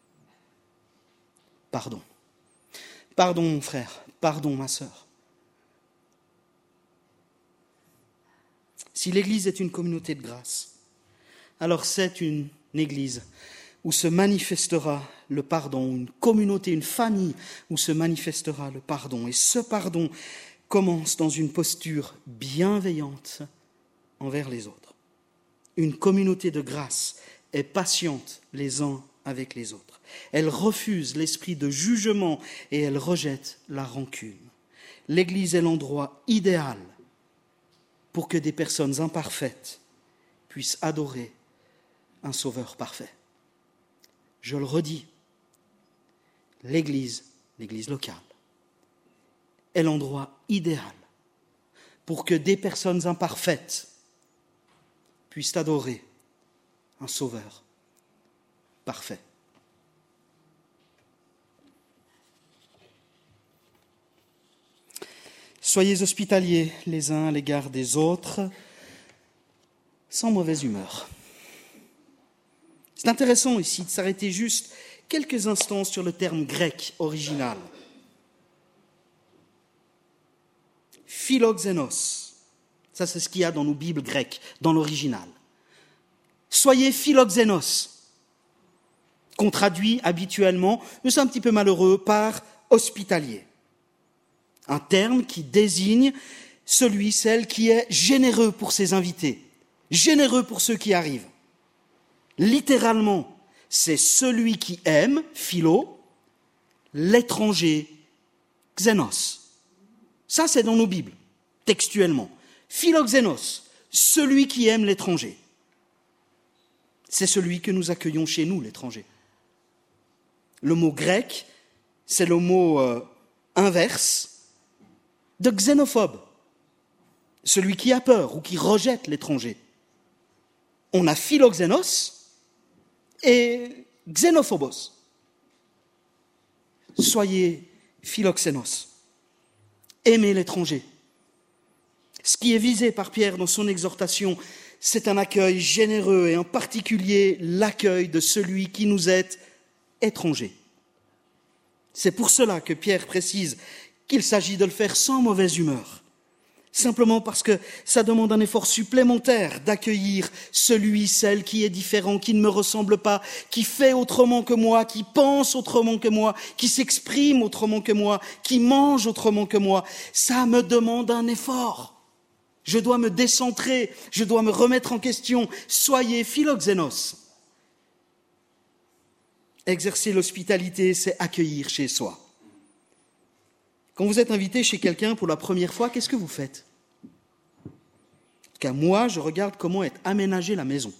Pardon. Pardon, mon frère. Pardon, ma sœur. Si l'Église est une communauté de grâce, alors c'est une Église où se manifestera le pardon, une communauté, une famille où se manifestera le pardon. Et ce pardon commence dans une posture bienveillante envers les autres. Une communauté de grâce est patiente les uns avec les autres. Elle refuse l'esprit de jugement et elle rejette la rancune. L'Église est l'endroit idéal pour que des personnes imparfaites puissent adorer un Sauveur parfait. Je le redis, l'Église, l'Église locale, est l'endroit idéal pour que des personnes imparfaites puissent adorer un Sauveur parfait. Soyez hospitaliers les uns à l'égard des autres, sans mauvaise humeur. C'est intéressant ici de s'arrêter juste quelques instants sur le terme grec original. Philoxénos. Ça, c'est ce qu'il y a dans nos Bibles grecques, dans l'original. Soyez philoxénos, qu'on traduit habituellement, mais c'est un petit peu malheureux, par hospitalier. Un terme qui désigne celui, celle qui est généreux pour ses invités, généreux pour ceux qui arrivent. Littéralement, c'est celui qui aime, philo, l'étranger, xénos. Ça, c'est dans nos Bibles, textuellement. Philoxénos, celui qui aime l'étranger. C'est celui que nous accueillons chez nous, l'étranger. Le mot grec, c'est le mot euh, inverse de xénophobe, celui qui a peur ou qui rejette l'étranger. On a philoxénos et xénophobos. Soyez philoxénos. Aimez l'étranger. Ce qui est visé par Pierre dans son exhortation, c'est un accueil généreux et en particulier l'accueil de celui qui nous est étranger. C'est pour cela que Pierre précise qu'il s'agit de le faire sans mauvaise humeur, simplement parce que ça demande un effort supplémentaire d'accueillir celui, celle qui est différent, qui ne me ressemble pas, qui fait autrement que moi, qui pense autrement que moi, qui s'exprime autrement que moi, qui mange autrement que moi. Ça me demande un effort. Je dois me décentrer, je dois me remettre en question. Soyez philoxénos. Exercer l'hospitalité, c'est accueillir chez soi. Quand vous êtes invité chez quelqu'un pour la première fois, qu'est-ce que vous faites ? En tout cas, moi, je regarde comment est aménagée la maison.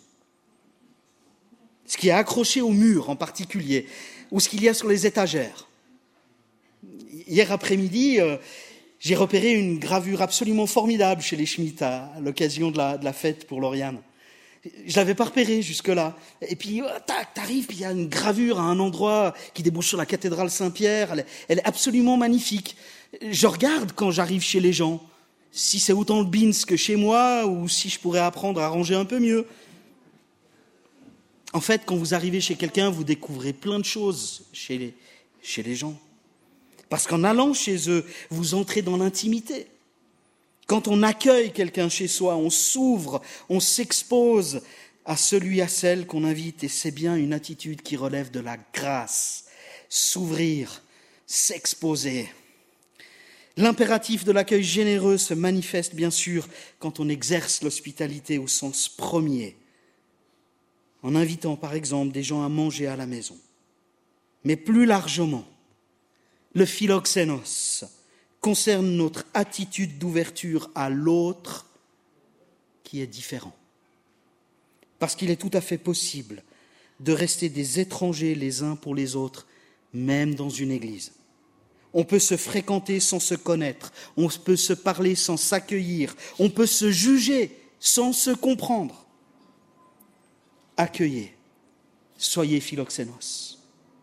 Ce qui est accroché au mur en particulier, ou ce qu'il y a sur les étagères. Hier après-midi, euh, j'ai repéré une gravure absolument formidable chez les Schmitt à l'occasion de la, de la fête pour Lauriane. Je l'avais pas repéré jusque-là. Et puis, oh, tac, t'arrives, puis il y a une gravure à un endroit qui débouche sur la cathédrale Saint-Pierre. Elle est, elle est absolument magnifique. Je regarde quand j'arrive chez les gens, si c'est autant le beans que chez moi, ou si je pourrais apprendre à ranger un peu mieux. En fait, quand vous arrivez chez quelqu'un, vous découvrez plein de choses chez les, chez les gens. Parce qu'en allant chez eux, vous entrez dans l'intimité. Quand on accueille quelqu'un chez soi, on s'ouvre, on s'expose à celui, à celle qu'on invite, et c'est bien une attitude qui relève de la grâce. S'ouvrir, s'exposer. L'impératif de l'accueil généreux se manifeste bien sûr quand on exerce l'hospitalité au sens premier, en invitant par exemple des gens à manger à la maison. Mais plus largement, le philoxénos concerne notre attitude d'ouverture à l'autre qui est différent. Parce qu'il est tout à fait possible de rester des étrangers les uns pour les autres, même dans une église. On peut se fréquenter sans se connaître, on peut se parler sans s'accueillir, on peut se juger sans se comprendre. Accueillez, soyez philoxénos.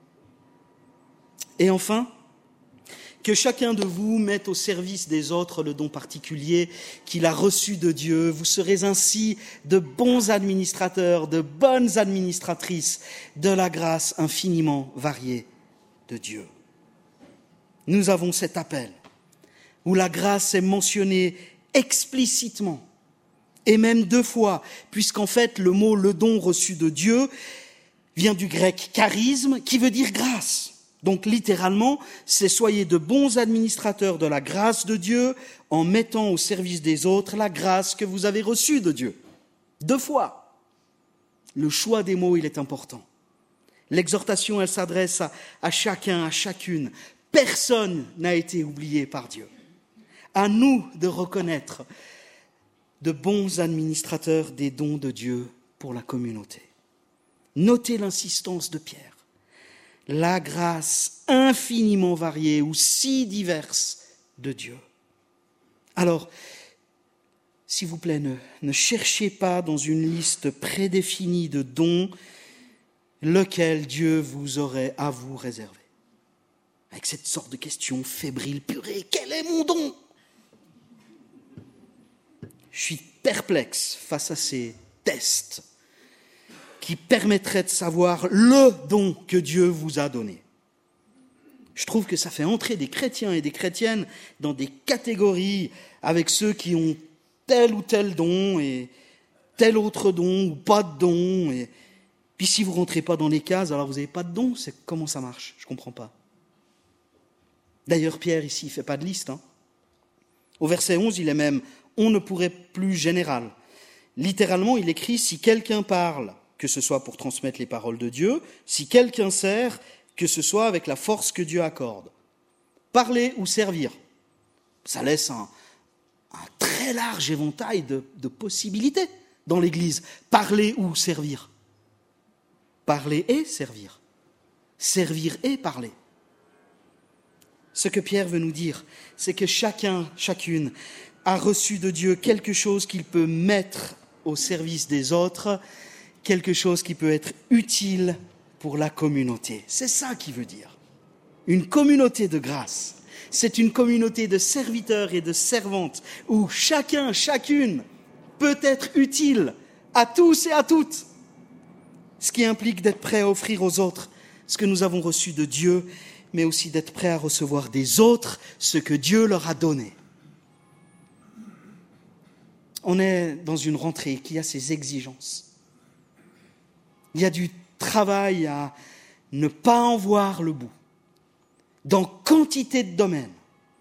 Et enfin, que chacun de vous mette au service des autres le don particulier qu'il a reçu de Dieu. Vous serez ainsi de bons administrateurs, de bonnes administratrices de la grâce infiniment variée de Dieu. Nous avons cet appel où la grâce est mentionnée explicitement et même deux fois, puisqu'en fait le mot « le don reçu de Dieu » vient du grec « charisme » qui veut dire « grâce ». Donc littéralement, c'est « soyez de bons administrateurs de la grâce de Dieu en mettant au service des autres la grâce que vous avez reçue de Dieu ». Deux fois. Le choix des mots, il est important. L'exhortation, elle s'adresse à, à chacun, à chacune. Personne n'a été oublié par Dieu. À nous de reconnaître de bons administrateurs des dons de Dieu pour la communauté. Notez l'insistance de Pierre. La grâce infiniment variée ou si diverse de Dieu. Alors, s'il vous plaît, ne, ne cherchez pas dans une liste prédéfinie de dons lequel Dieu vous aurait à vous réserver. Avec cette sorte de question fébrile, purée, quel est mon don ? Je suis perplexe face à ces tests qui permettraient de savoir le don que Dieu vous a donné. Je trouve que ça fait entrer des chrétiens et des chrétiennes dans des catégories avec ceux qui ont tel ou tel don et tel autre don ou pas de don. Et puis si vous ne rentrez pas dans les cases, alors vous n'avez pas de don. C'est comment ça marche ? Je ne comprends pas. D'ailleurs, Pierre, ici, il ne fait pas de liste. Hein. Au verset onze, il est même « on ne pourrait plus général ». Littéralement, il écrit « si quelqu'un parle », que ce soit pour transmettre les paroles de Dieu, si quelqu'un sert, que ce soit avec la force que Dieu accorde. Parler ou servir, ça laisse un, un très large éventail de, de possibilités dans l'Église. Parler ou servir. Parler et servir. Servir et parler. Ce que Pierre veut nous dire, c'est que chacun, chacune, a reçu de Dieu quelque chose qu'il peut mettre au service des autres, quelque chose qui peut être utile pour la communauté. C'est ça qu'il veut dire. Une communauté de grâce. C'est une communauté de serviteurs et de servantes où chacun, chacune peut être utile à tous et à toutes. Ce qui implique d'être prêt à offrir aux autres ce que nous avons reçu de Dieu, mais aussi d'être prêt à recevoir des autres ce que Dieu leur a donné. On est dans une rentrée qui a ses exigences. Il y a du travail à ne pas en voir le bout, dans quantité de domaines,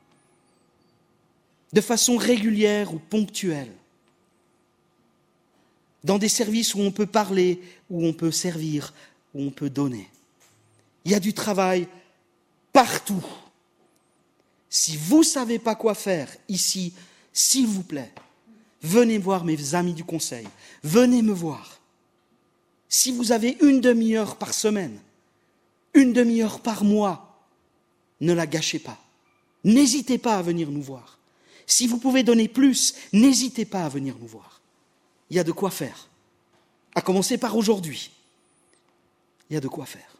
de façon régulière ou ponctuelle, dans des services où on peut parler, où on peut servir, où on peut donner. Il y a du travail partout. Si vous ne savez pas quoi faire ici, s'il vous plaît, venez voir mes amis du conseil, venez me voir. Si vous avez une demi-heure par semaine, une demi-heure par mois, ne la gâchez pas. N'hésitez pas à venir nous voir. Si vous pouvez donner plus, n'hésitez pas à venir nous voir. Il y a de quoi faire. À commencer par aujourd'hui. Il y a de quoi faire.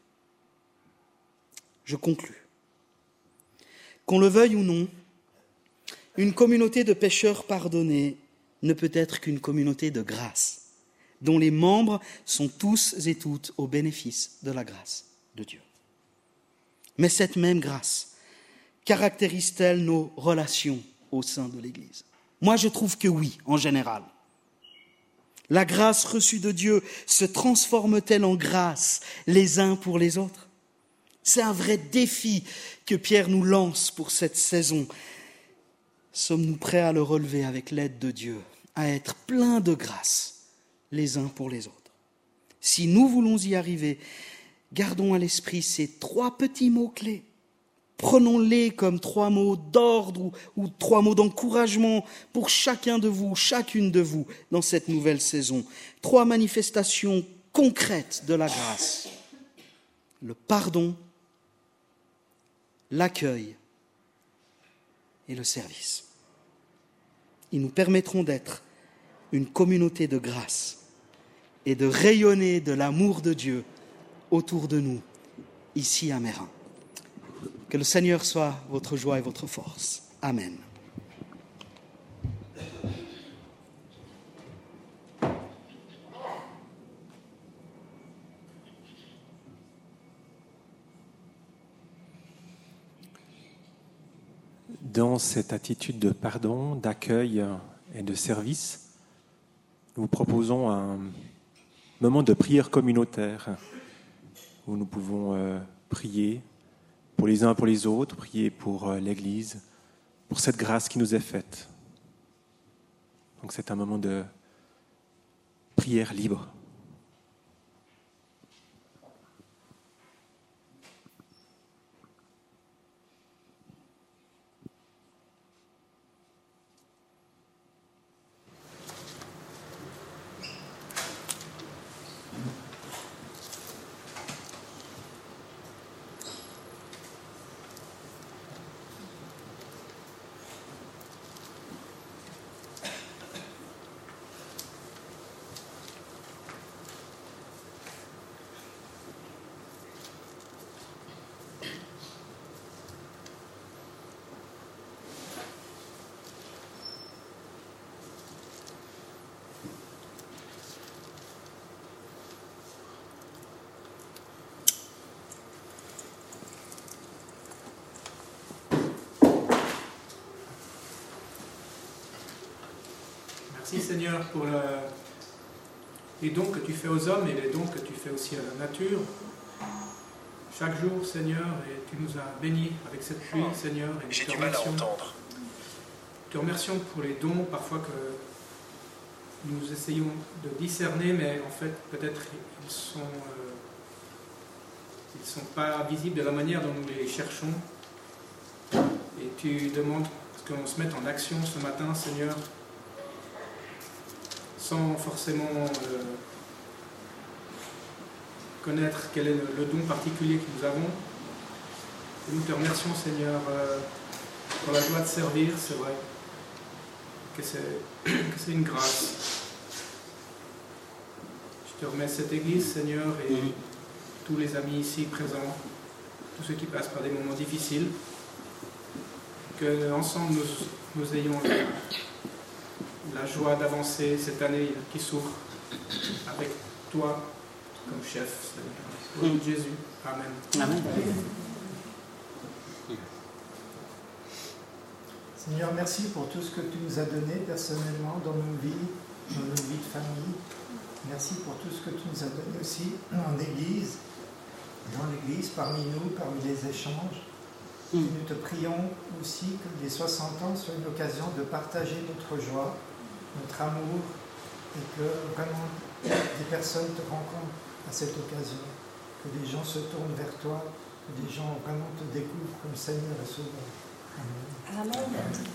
Je conclus. Qu'on le veuille ou non, une communauté de pécheurs pardonnés ne peut être qu'une communauté de grâce, dont les membres sont tous et toutes au bénéfice de la grâce de Dieu. Mais cette même grâce caractérise-t-elle nos relations au sein de l'Église ? Moi, je trouve que oui, en général. La grâce reçue de Dieu se transforme-t-elle en grâce les uns pour les autres? C'est un vrai défi que Pierre nous lance pour cette saison. Sommes-nous prêts à le relever avec l'aide de Dieu, à être pleins de grâce les uns pour les autres? Si nous voulons y arriver, gardons à l'esprit ces trois petits mots-clés. Prenons-les comme trois mots d'ordre ou, ou trois mots d'encouragement pour chacun de vous, chacune de vous dans cette nouvelle saison. Trois manifestations concrètes de la grâce. Le pardon, l'accueil et le service. Ils nous permettront d'être une communauté de grâce et de rayonner de l'amour de Dieu autour de nous, ici à Meyrin. Que le Seigneur soit votre joie et votre force. Amen. Dans cette attitude de pardon, d'accueil et de service, nous vous proposons un moment de prière communautaire où nous pouvons euh, prier pour les uns pour les autres, prier pour euh, l'Église, pour cette grâce qui nous est faite. Donc c'est un moment de prière libre. Merci Seigneur pour le, les dons que tu fais aux hommes et les dons que tu fais aussi à la nature. Chaque jour, Seigneur, et tu nous as bénis avec cette pluie, Seigneur. Et J'ai te du mal à remercions. entendre. Te remercions pour les dons parfois que nous essayons de discerner, mais en fait, peut-être ils sont, euh, ils sont pas visibles de la manière dont nous les cherchons. Et tu demandes qu'on se mette en action ce matin, Seigneur, sans forcément euh, connaître quel est le, le don particulier que nous avons. Et nous te remercions, Seigneur, euh, pour la joie de servir, c'est vrai, que c'est, que c'est une grâce. Je te remets cette Église, Seigneur, et mmh. tous les amis ici présents, tous ceux qui passent par des moments difficiles, que ensemble nous, nous ayons la, la joie d'avancer cette année qui s'ouvre avec toi comme chef, Seigneur. Au nom de Jésus. Amen. Amen. Seigneur, merci pour tout ce que tu nous as donné personnellement dans nos vies, dans nos vies de famille. Merci pour tout ce que tu nous as donné aussi en Église, dans l'Église, parmi nous, parmi les échanges. Et nous te prions aussi que les soixante ans soient une occasion de partager notre joie, notre amour, et que vraiment des personnes te rencontrent à cette occasion, que des gens se tournent vers toi, que des gens vraiment te découvrent comme Seigneur et Sauveur. Amen. Amen.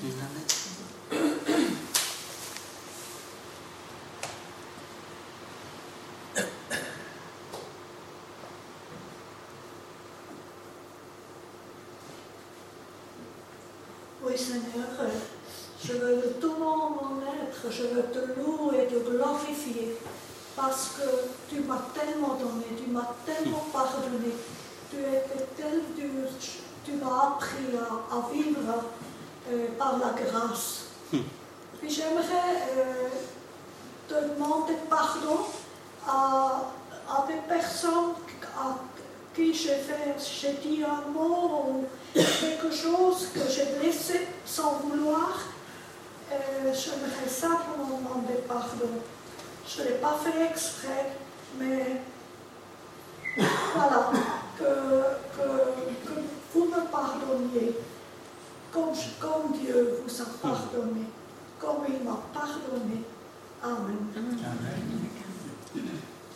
Oui, Seigneur, je veux de tout mon être, je veux te louer et te glorifier, parce que tu m'as tellement donné, tu m'as tellement pardonné, tu étais tel, tu, tu m'as appris à, à vivre euh, par la grâce. Puis j'aimerais euh, te demander pardon à, à des personnes à qui j'ai fait, j'ai dit un mot ou quelque chose que j'ai blessé sans vouloir. Euh, j'aimerais simplement demander pardon. Je ne l'ai pas fait exprès, mais voilà, que, que, que vous me pardonniez, comme, comme Dieu vous a pardonné, comme il m'a pardonné. Amen. Amen.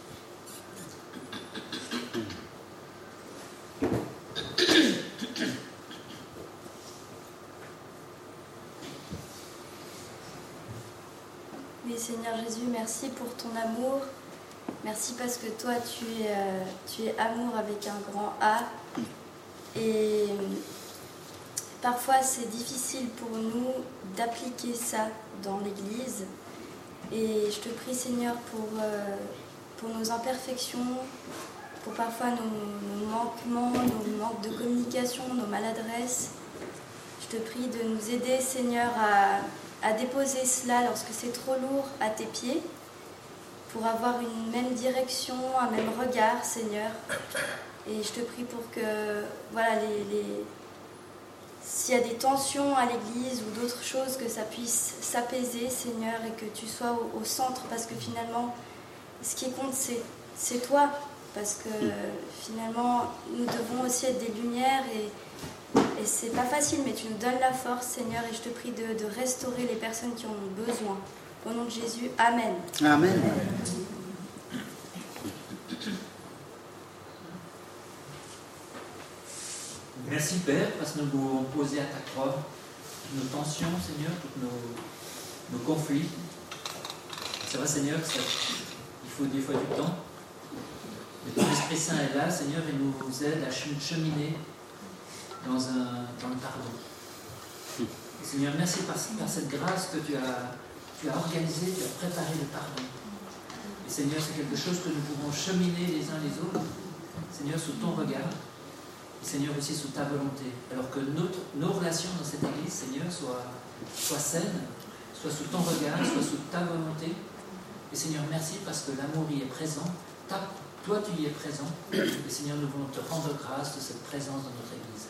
Oui, Seigneur Jésus, merci pour ton amour. Merci parce que toi, tu es, euh, tu es amour avec un grand A. Et parfois, c'est difficile pour nous d'appliquer ça dans l'Église. Et je te prie, Seigneur, pour, euh, pour nos imperfections, pour parfois nos, nos manquements, nos manques de communication, nos maladresses. Je te prie de nous aider, Seigneur, à... à déposer cela lorsque c'est trop lourd à tes pieds, pour avoir une même direction, un même regard, Seigneur. Et je te prie pour que, voilà, les, les... s'il y a des tensions à l'église ou d'autres choses, que ça puisse s'apaiser, Seigneur, et que tu sois au, au centre, parce que finalement, ce qui compte, c'est, c'est toi, parce que finalement, nous devons aussi être des lumières, et Et c'est pas facile, mais tu nous donnes la force, Seigneur, et je te prie de, de restaurer les personnes qui en ont besoin. Au nom de Jésus, Amen. Amen. Merci Père, parce que nous pouvons poser à ta croix nos tensions, Seigneur, tous nos, nos conflits. C'est vrai, Seigneur, que ça, il faut des fois du temps. Mais ton Esprit Saint est là, Seigneur, et nous aide à cheminer dans, un, dans le pardon. Et Seigneur, merci par, par cette grâce que tu as, tu as organisée, tu as préparé le pardon. Et Seigneur, c'est quelque chose que nous pouvons cheminer les uns les autres, Seigneur, sous ton regard, et Seigneur, aussi sous ta volonté. Alors que notre, nos relations dans cette Église, Seigneur, soient, soient saines, soient sous ton regard, soient sous ta volonté. Et Seigneur, merci parce que l'amour y est présent, ta, toi tu y es présent, et Seigneur, nous voulons te rendre grâce de cette présence dans notre Église.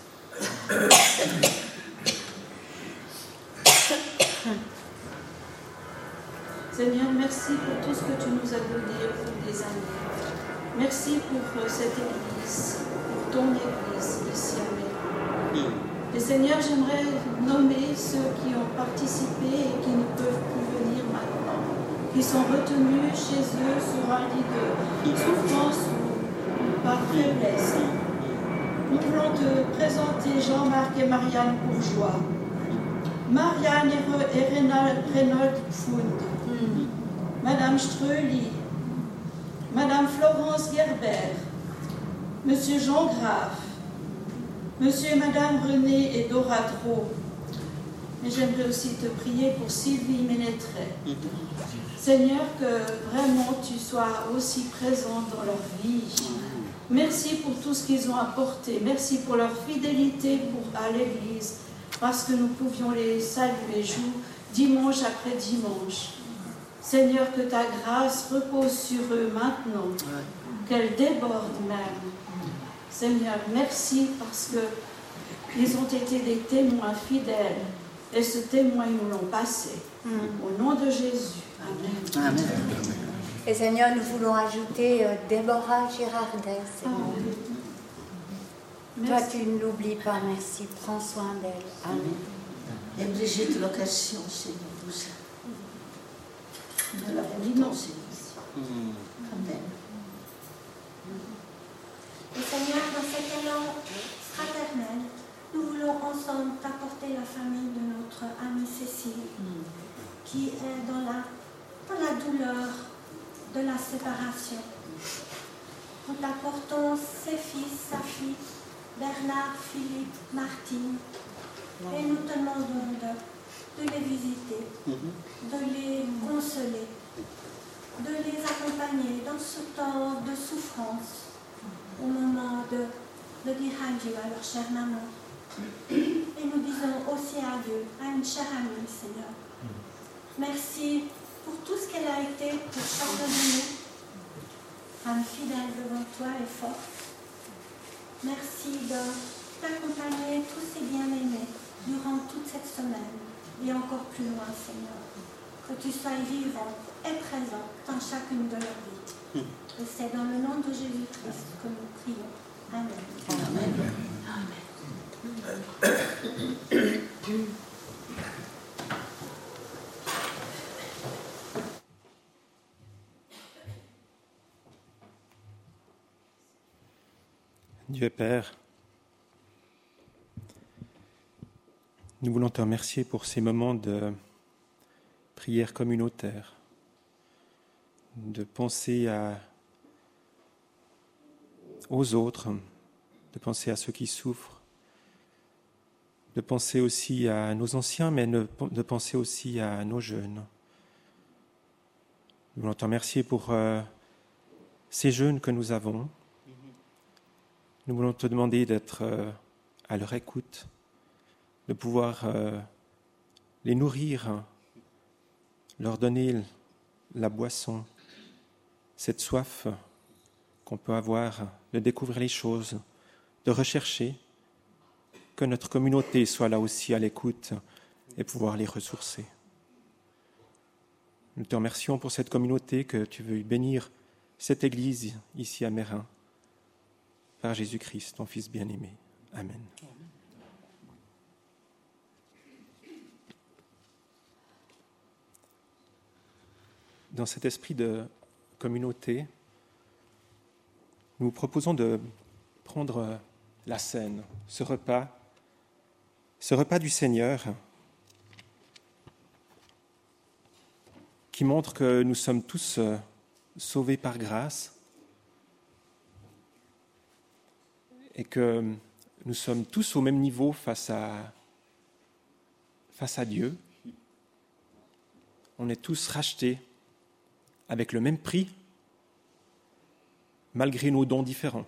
Seigneur, merci pour tout ce que tu nous as donné au cours des années. Merci pour cette Église, pour ton Église ici à Mérou. Et Seigneur, j'aimerais nommer ceux qui ont participé et qui ne peuvent plus venir maintenant, qui sont retenus chez eux sur un lit de souffrance ou par faiblesse. Nous voulons te présenter Jean-Marc et Marianne Bourgeois, Marianne et Reynold Pfund, mm. Madame Streuly, Madame Florence Gerber, Monsieur Jean Graff, Monsieur et Madame René et Dora Dro. Mais j'aimerais aussi te prier pour Sylvie Ménétret. Mm. Seigneur, que vraiment tu sois aussi présent dans leur vie. Merci pour tout ce qu'ils ont apporté. Merci pour leur fidélité pour, à l'Église, parce que nous pouvions les saluer jour, dimanche après dimanche. Seigneur, que ta grâce repose sur eux maintenant, qu'elle déborde même. Seigneur, merci parce qu'ils ont été des témoins fidèles et ce témoin, ils nous l'ont passé. Au nom de Jésus. Amen. Amen. Et Seigneur, nous voulons ajouter euh, Déborah Girardet, Seigneur. Toi, tu ne l'oublies pas, merci. Prends soin d'elle. Amen. Et Brigitte Location, Seigneur, vous ça. Nous l'avons dans ces Amen. Et Seigneur, dans cet élan fraternel, nous voulons ensemble t'apporter la famille de notre amie Cécile, mm. qui est dans la, dans la douleur de la séparation. Nous t'apportons ses fils, sa fille, Bernard, Philippe, Martine, mm. et nous te demandons de, de les visiter, mm. de les consoler, de les accompagner dans ce temps de souffrance, au moment de, de dire adieu à leur chère maman. Et nous disons aussi adieu à une chère amie, Seigneur. Merci pour tout ce qu'elle a été pour chacun de nous, femme fidèle devant toi et forte. Merci de t'accompagner tous ces bien-aimés durant toute cette semaine. et encore plus loin, Seigneur. Que tu sois vivant et présent dans chacune de leurs vies. Et c'est dans le nom de Jésus-Christ que nous prions. Amen. Amen. Amen. Dieu Père, nous voulons te remercier pour ces moments de prière communautaire, de penser à, aux autres, de penser à ceux qui souffrent, de penser aussi à nos anciens, mais de penser aussi à nos jeunes. Nous voulons te remercier pour euh, ces jeunes que nous avons. Nous voulons te demander d'être euh, à leur écoute, de pouvoir euh, les nourrir, leur donner la boisson, cette soif qu'on peut avoir de découvrir les choses, de rechercher, que notre communauté soit là aussi à l'écoute et pouvoir les ressourcer. Nous te remercions pour cette communauté, que tu veux bénir cette Église ici à Meyrin, par Jésus-Christ, ton Fils bien-aimé. Amen. Dans cet esprit de communauté, nous vous proposons de prendre la scène, ce repas, ce repas du Seigneur, qui montre que nous sommes tous sauvés par grâce, et que nous sommes tous au même niveau face à, face à Dieu. On est tous rachetés avec le même prix, malgré nos dons différents.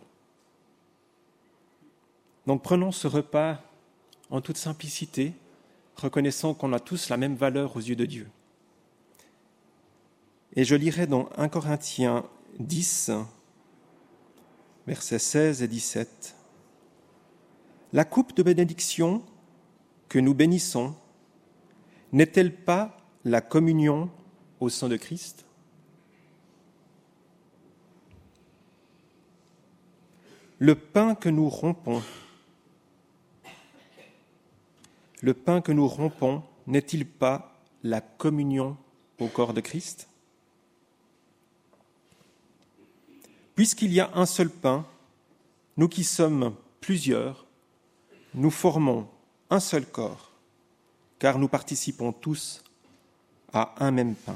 Donc prenons ce repas en toute simplicité, reconnaissant qu'on a tous la même valeur aux yeux de Dieu. Et je lirai dans un Corinthiens dix, versets seize et dix-sept. La coupe de bénédiction que nous bénissons n'est-elle pas la communion au sang de Christ ? Le pain que nous rompons, le pain que nous rompons n'est-il pas la communion au corps de Christ ? Puisqu'il y a un seul pain, nous qui sommes plusieurs, nous formons un seul corps, car nous participons tous à un même pain.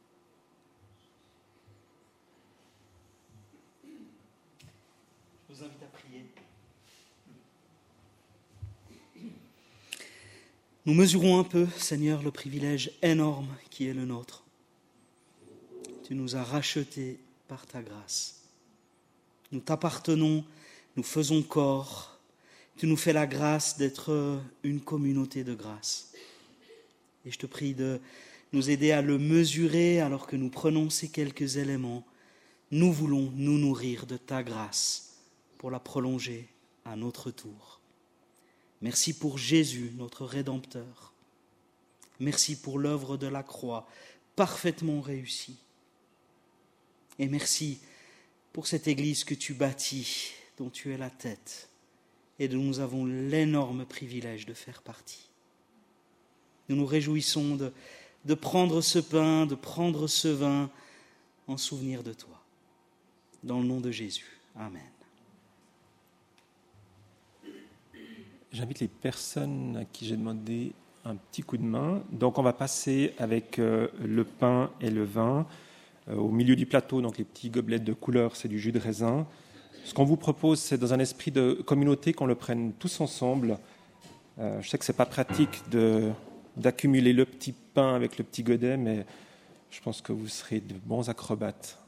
Je vous invite à prier. Nous mesurons un peu, Seigneur, le privilège énorme qui est le nôtre. Tu nous as rachetés par ta grâce. Nous t'appartenons, nous faisons corps. Tu nous fais la grâce d'être une communauté de grâce. Et je te prie de nous aider à le mesurer alors que nous prenons ces quelques éléments. Nous voulons nous nourrir de ta grâce pour la prolonger à notre tour. Merci pour Jésus, notre Rédempteur. Merci pour l'œuvre de la croix, parfaitement réussie. Et merci pour cette Église que tu bâtis, dont tu es la tête, et dont nous avons l'énorme privilège de faire partie. Nous nous réjouissons de, de prendre ce pain, de prendre ce vin en souvenir de toi. Dans le nom de Jésus. Amen. J'invite les personnes à qui j'ai demandé un petit coup de main. Donc on va passer avec euh, le pain et le vin. Euh, au milieu du plateau, donc les petits gobelets de couleur, c'est du jus de raisin. Ce qu'on vous propose, c'est dans un esprit de communauté qu'on le prenne tous ensemble. Euh, je sais que ce n'est pas pratique de, d'accumuler le petit pain avec le petit godet, mais je pense que vous serez de bons acrobates.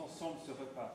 ensemble ce repas.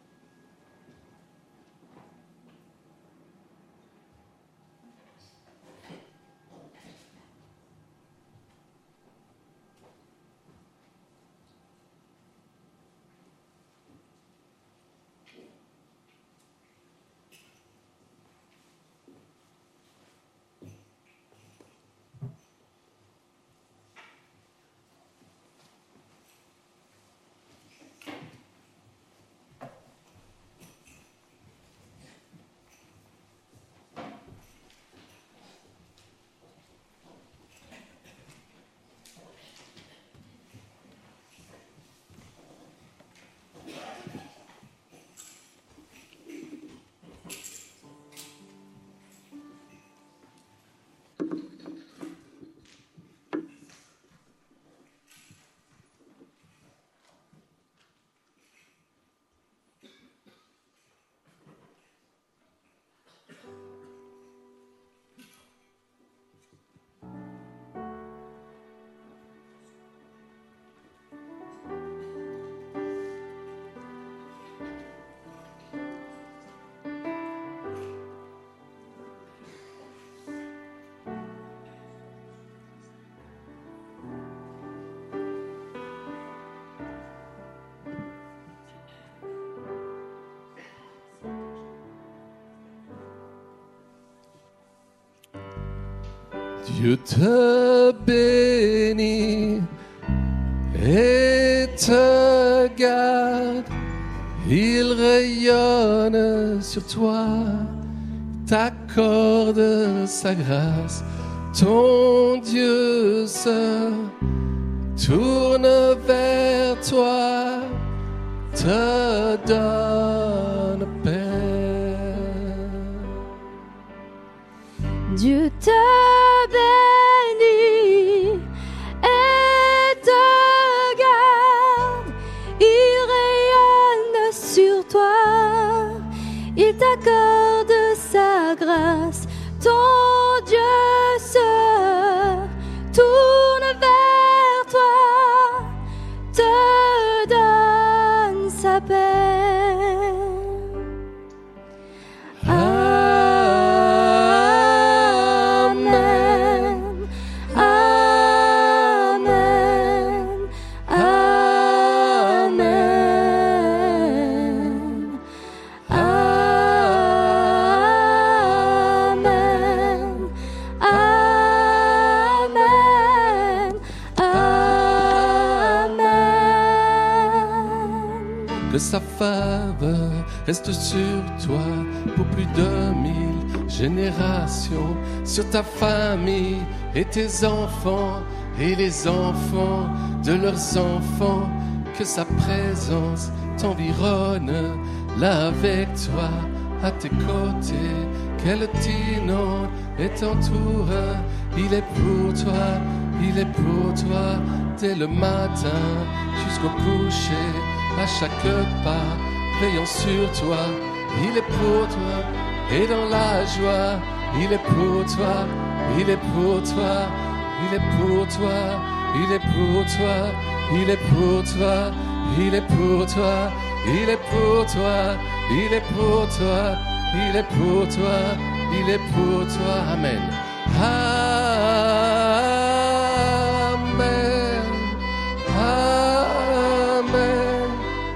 Dieu te bénit et te garde, il rayonne sur toi, t'accorde sa grâce, ton Dieu se tourne vers toi, te donne paix. Dieu te bénit et te garde, il rayonne sur toi, il t'accorde sa grâce, ton Dieu se tourne vers toi, te donne sa paix. Que sa faveur reste sur toi pour plus de mille générations, sur ta famille et tes enfants et les enfants de leurs enfants. Que sa présence t'environne là avec toi, à tes côtés, qu'elle t'inonde et t'entoure. Il est pour toi, il est pour toi, dès le matin jusqu'au coucher. À chaque pas, veillant sur toi, il est pour toi, et dans la joie, il est pour toi, il est pour toi, il est pour toi, il est pour toi, il est pour toi, il est pour toi, il est pour toi, il est pour toi, il est pour toi, il est pour toi, Amen. Amen. Amen.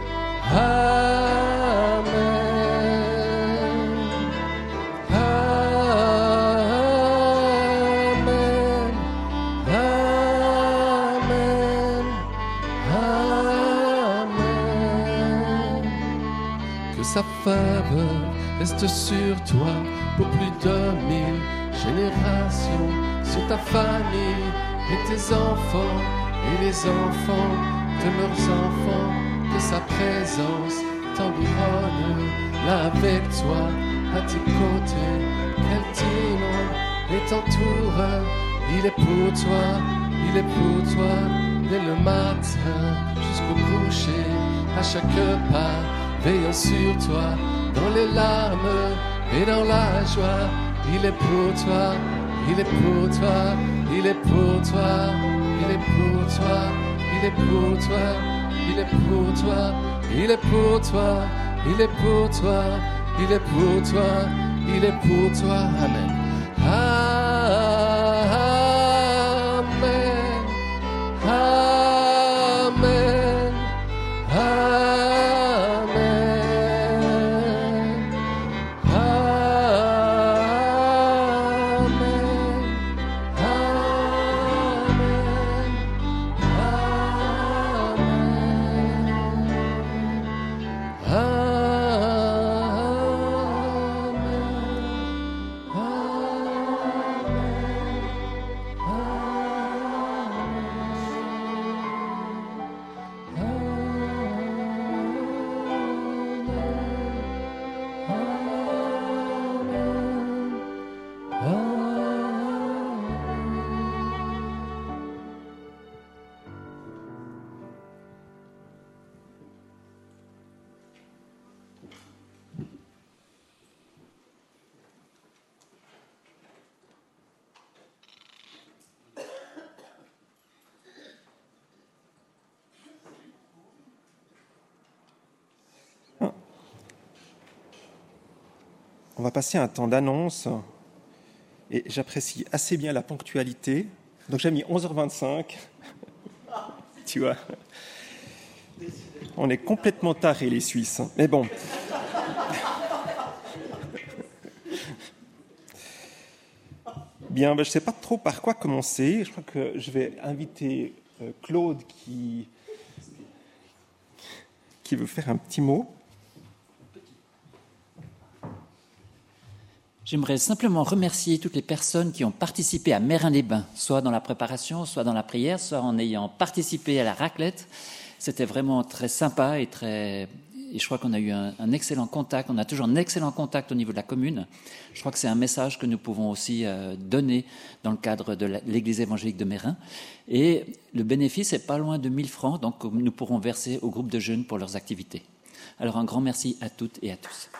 Sa faveur reste sur toi pour plus de mille générations, sur ta famille et tes enfants et les enfants de leurs enfants. Que sa présence t'environne là avec toi, à tes côtés, qu'elle t'inonde et t'entoure. Il est pour toi, il est pour toi, dès le matin jusqu'au coucher, à chaque pas, veillant sur toi, dans les larmes et dans la joie. Il est pour toi, il est pour toi, il est pour toi, il est pour toi, il est pour toi, il est pour toi, il est pour toi, il est pour toi, il est pour toi, il est pour toi. Amen. Amen. Amen. Amen. On va passer un temps d'annonce et j'apprécie assez bien la ponctualité. Donc j'ai mis onze heures vingt-cinq. Tu vois, on est complètement tarés les Suisses. Mais bon. Bien, ben, je ne sais pas trop par quoi commencer. Je crois que je vais inviter euh, Claude qui, qui veut faire un petit mot. J'aimerais simplement remercier toutes les personnes qui ont participé à Meyrin-les-Bains, soit dans la préparation, soit dans la prière, soit en ayant participé à la raclette. C'était vraiment très sympa et très... Et je crois qu'on a eu un, un excellent contact. On a toujours un excellent contact au niveau de la commune. Je crois que c'est un message que nous pouvons aussi euh, donner dans le cadre de la, l'Église évangélique de Meyrin. Et le bénéfice est pas loin de mille francs, donc nous pourrons verser au groupe de jeunes pour leurs activités. Alors un grand merci à toutes et à tous.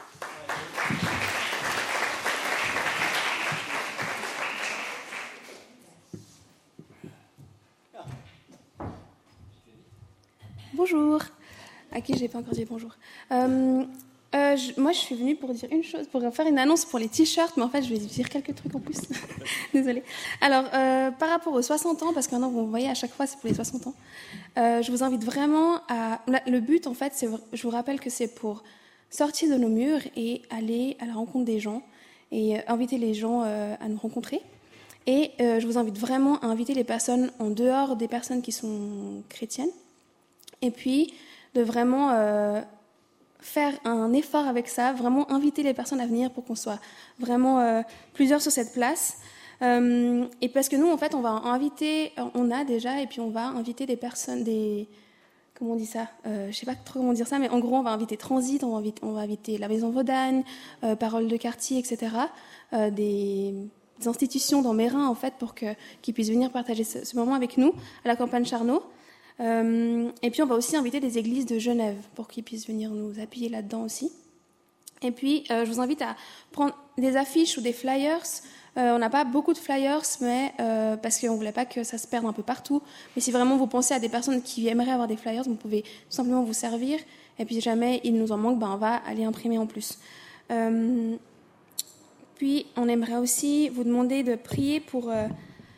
Bonjour, à qui j'ai pas encore dit bonjour. Euh, euh, je, moi, je suis venue pour dire une chose, pour faire une annonce pour les t-shirts, mais en fait, je vais dire quelques trucs en plus. Désolée. Alors, euh, par rapport aux soixante ans, parce que maintenant, vous voyez, à chaque fois, c'est pour les soixante ans, euh, je vous invite vraiment à... Le but, en fait, c'est, je vous rappelle que c'est pour sortir de nos murs et aller à la rencontre des gens et euh, inviter les gens euh, à nous rencontrer. Et euh, je vous invite vraiment à inviter les personnes en dehors des personnes qui sont chrétiennes. Et puis, de vraiment euh, faire un effort avec ça, vraiment inviter les personnes à venir pour qu'on soit vraiment euh, plusieurs sur cette place. Euh, et parce que nous, en fait, on va inviter, on a déjà, et puis on va inviter des personnes, des... Comment on dit ça euh, Je ne sais pas trop comment dire ça, mais en gros, on va inviter Transit, on va inviter, on va inviter la Maison Vaudagne, euh, Parole de quartier, et cetera. Euh, des, des institutions dans Meyrin, en fait, pour que, qu'ils puissent venir partager ce, ce moment avec nous, à la campagne Charnot. Euh, et puis on va aussi inviter des églises de Genève pour qu'ils puissent venir nous appuyer là-dedans aussi. Et puis euh, je vous invite à prendre des affiches ou des flyers. Euh, on n'a pas beaucoup de flyers, mais euh, parce qu'on ne voulait pas que ça se perde un peu partout. Mais si vraiment vous pensez à des personnes qui aimeraient avoir des flyers, vous pouvez tout simplement vous servir. Et puis si jamais il nous en manque, ben, on va aller imprimer en plus. Euh, puis on aimerait aussi vous demander de prier pour... Euh,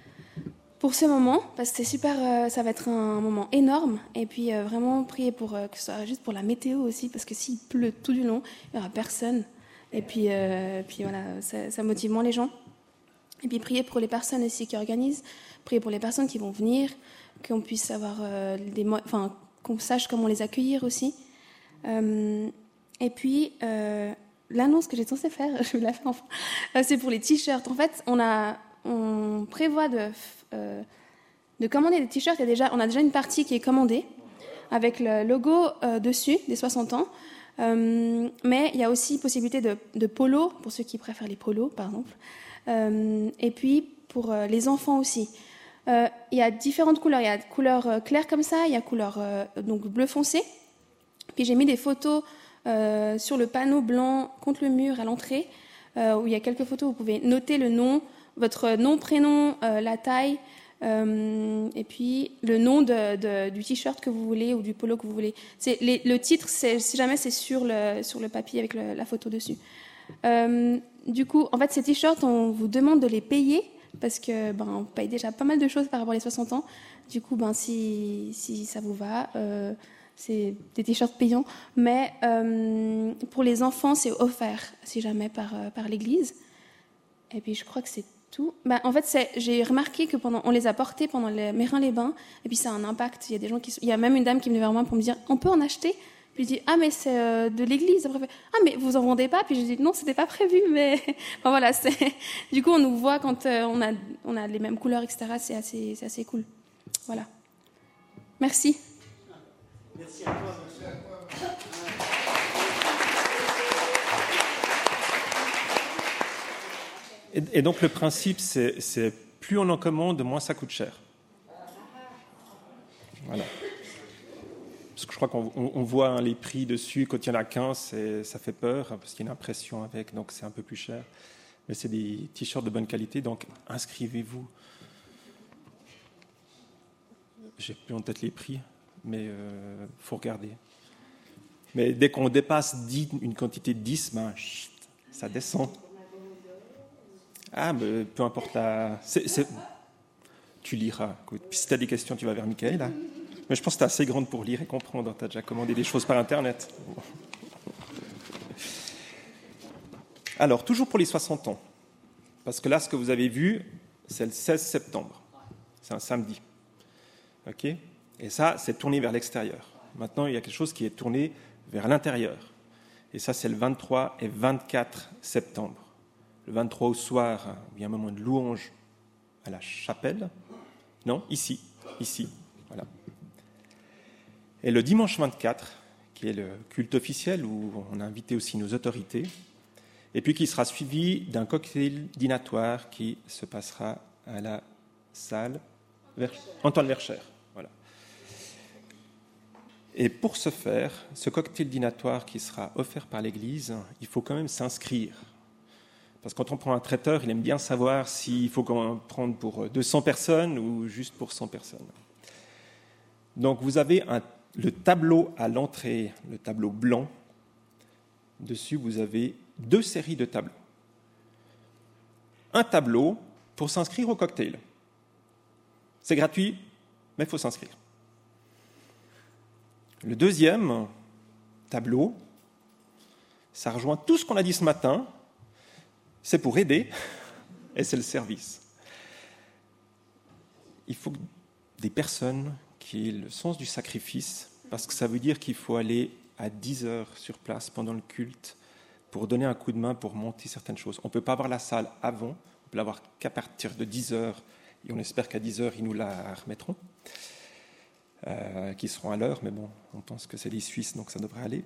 Pour ce moment, parce que c'est super, euh, ça va être un moment énorme. Et puis euh, vraiment prier pour euh, que ce soit juste pour la météo aussi, parce que s'il pleut tout du long, il n'y aura personne. Et puis, euh, puis voilà, ça, ça motive moins les gens. Et puis prier pour les personnes aussi qui organisent, prier pour les personnes qui vont venir, qu'on puisse avoir euh, des, mo- enfin qu'on sache comment les accueillir aussi. Euh, et puis euh, l'annonce que j'ai censée faire, je vais la faire enfin, euh, c'est pour les t-shirts. En fait, on a, on prévoit de Euh, de commander des t-shirts. Il y a déjà, on a déjà une partie qui est commandée avec le logo euh, dessus des soixante ans. Euh, mais il y a aussi possibilité de, de polos, pour ceux qui préfèrent les polos, par exemple. Euh, et puis, pour euh, les enfants aussi. Euh, il y a différentes couleurs. Il y a couleur euh, claire comme ça, il y a couleur euh, donc bleu foncé. Puis j'ai mis des photos euh, sur le panneau blanc contre le mur à l'entrée, euh, où il y a quelques photos. Vous pouvez noter le nom, votre nom, prénom, euh, la taille, Euh, et puis le nom de, de, du t-shirt que vous voulez ou du polo que vous voulez. C'est, les, le titre, c'est, si jamais c'est sur le, sur le papier avec le, la photo dessus. Euh, du coup, en fait, ces t-shirts, on vous demande de les payer parce que ben, on paye déjà pas mal de choses par rapport aux soixante ans. Du coup, ben, si, si ça vous va, euh, c'est des t-shirts payants. Mais euh, pour les enfants, c'est offert, si jamais, par, par l'Église. Et puis, je crois que c'est tout. Ben, en fait, c'est, j'ai remarqué que pendant, on les a portés pendant les Mérins-les-Bains, et puis ça a un impact. Il y a des gens qui, il y a même une dame qui venait vers moi pour me dire, on peut en acheter? Puis je dis, ah mais c'est euh, de l'église. Après, ah mais vous en vendez pas? Puis je dis, non, c'était pas prévu, mais enfin, voilà. C'est... Du coup, on nous voit quand euh, on a, on a les mêmes couleurs, et cetera. C'est assez, c'est assez cool. Voilà. Merci. Merci à toi. Et, et donc le principe, c'est, c'est plus on en commande, moins ça coûte cher. Voilà. Parce que je crois qu'on on, on voit hein, les prix dessus, quand il n'y en a qu'un, c'est, ça fait peur, parce qu'il y a une impression avec, donc c'est un peu plus cher. Mais c'est des t-shirts de bonne qualité, donc inscrivez-vous. J'ai plus en tête les prix, mais il euh, faut regarder. Mais dès qu'on dépasse dix, une quantité de dix, ben, chut, ça descend. Ah, mais peu importe la... C'est, c'est... Tu liras. Écoute. Puis si tu as des questions, tu vas vers Michael. Hein. Mais je pense que tu es assez grande pour lire et comprendre. Tu as déjà commandé des choses par Internet. Alors, toujours pour les soixante ans. Parce que là, ce que vous avez vu, c'est le seize septembre. C'est un samedi. OK ? Et ça, c'est tourné vers l'extérieur. Maintenant, il y a quelque chose qui est tourné vers l'intérieur. Et ça, c'est le vingt-trois et vingt-quatre septembre. Le vingt-trois au soir, il y a un moment de louange à la chapelle. Non, ici, ici, voilà. Et le dimanche vingt-quatre, qui est le culte officiel, où on a invité aussi nos autorités, et puis qui sera suivi d'un cocktail dînatoire qui se passera à la salle Antoine Verchères. Voilà. Et pour ce faire, ce cocktail dînatoire qui sera offert par l'Église, il faut quand même s'inscrire. Parce que quand on prend un traiteur, il aime bien savoir s'il faut prendre pour deux cents personnes ou juste pour cent personnes. Donc vous avez un, le tableau à l'entrée, le tableau blanc. Dessus, vous avez deux séries de tableaux. Un tableau pour s'inscrire au cocktail. C'est gratuit, mais il faut s'inscrire. Le deuxième tableau, ça rejoint tout ce qu'on a dit ce matin. C'est pour aider, et c'est le service. Il faut des personnes qui aient le sens du sacrifice, parce que ça veut dire qu'il faut aller à dix heures sur place pendant le culte pour donner un coup de main, pour monter certaines choses. On ne peut pas avoir la salle avant, on ne peut l'avoir qu'à partir de dix heures, et on espère qu'à dix heures, ils nous la remettront, euh, qu'ils seront à l'heure, mais bon, on pense que c'est les Suisses, donc ça devrait aller.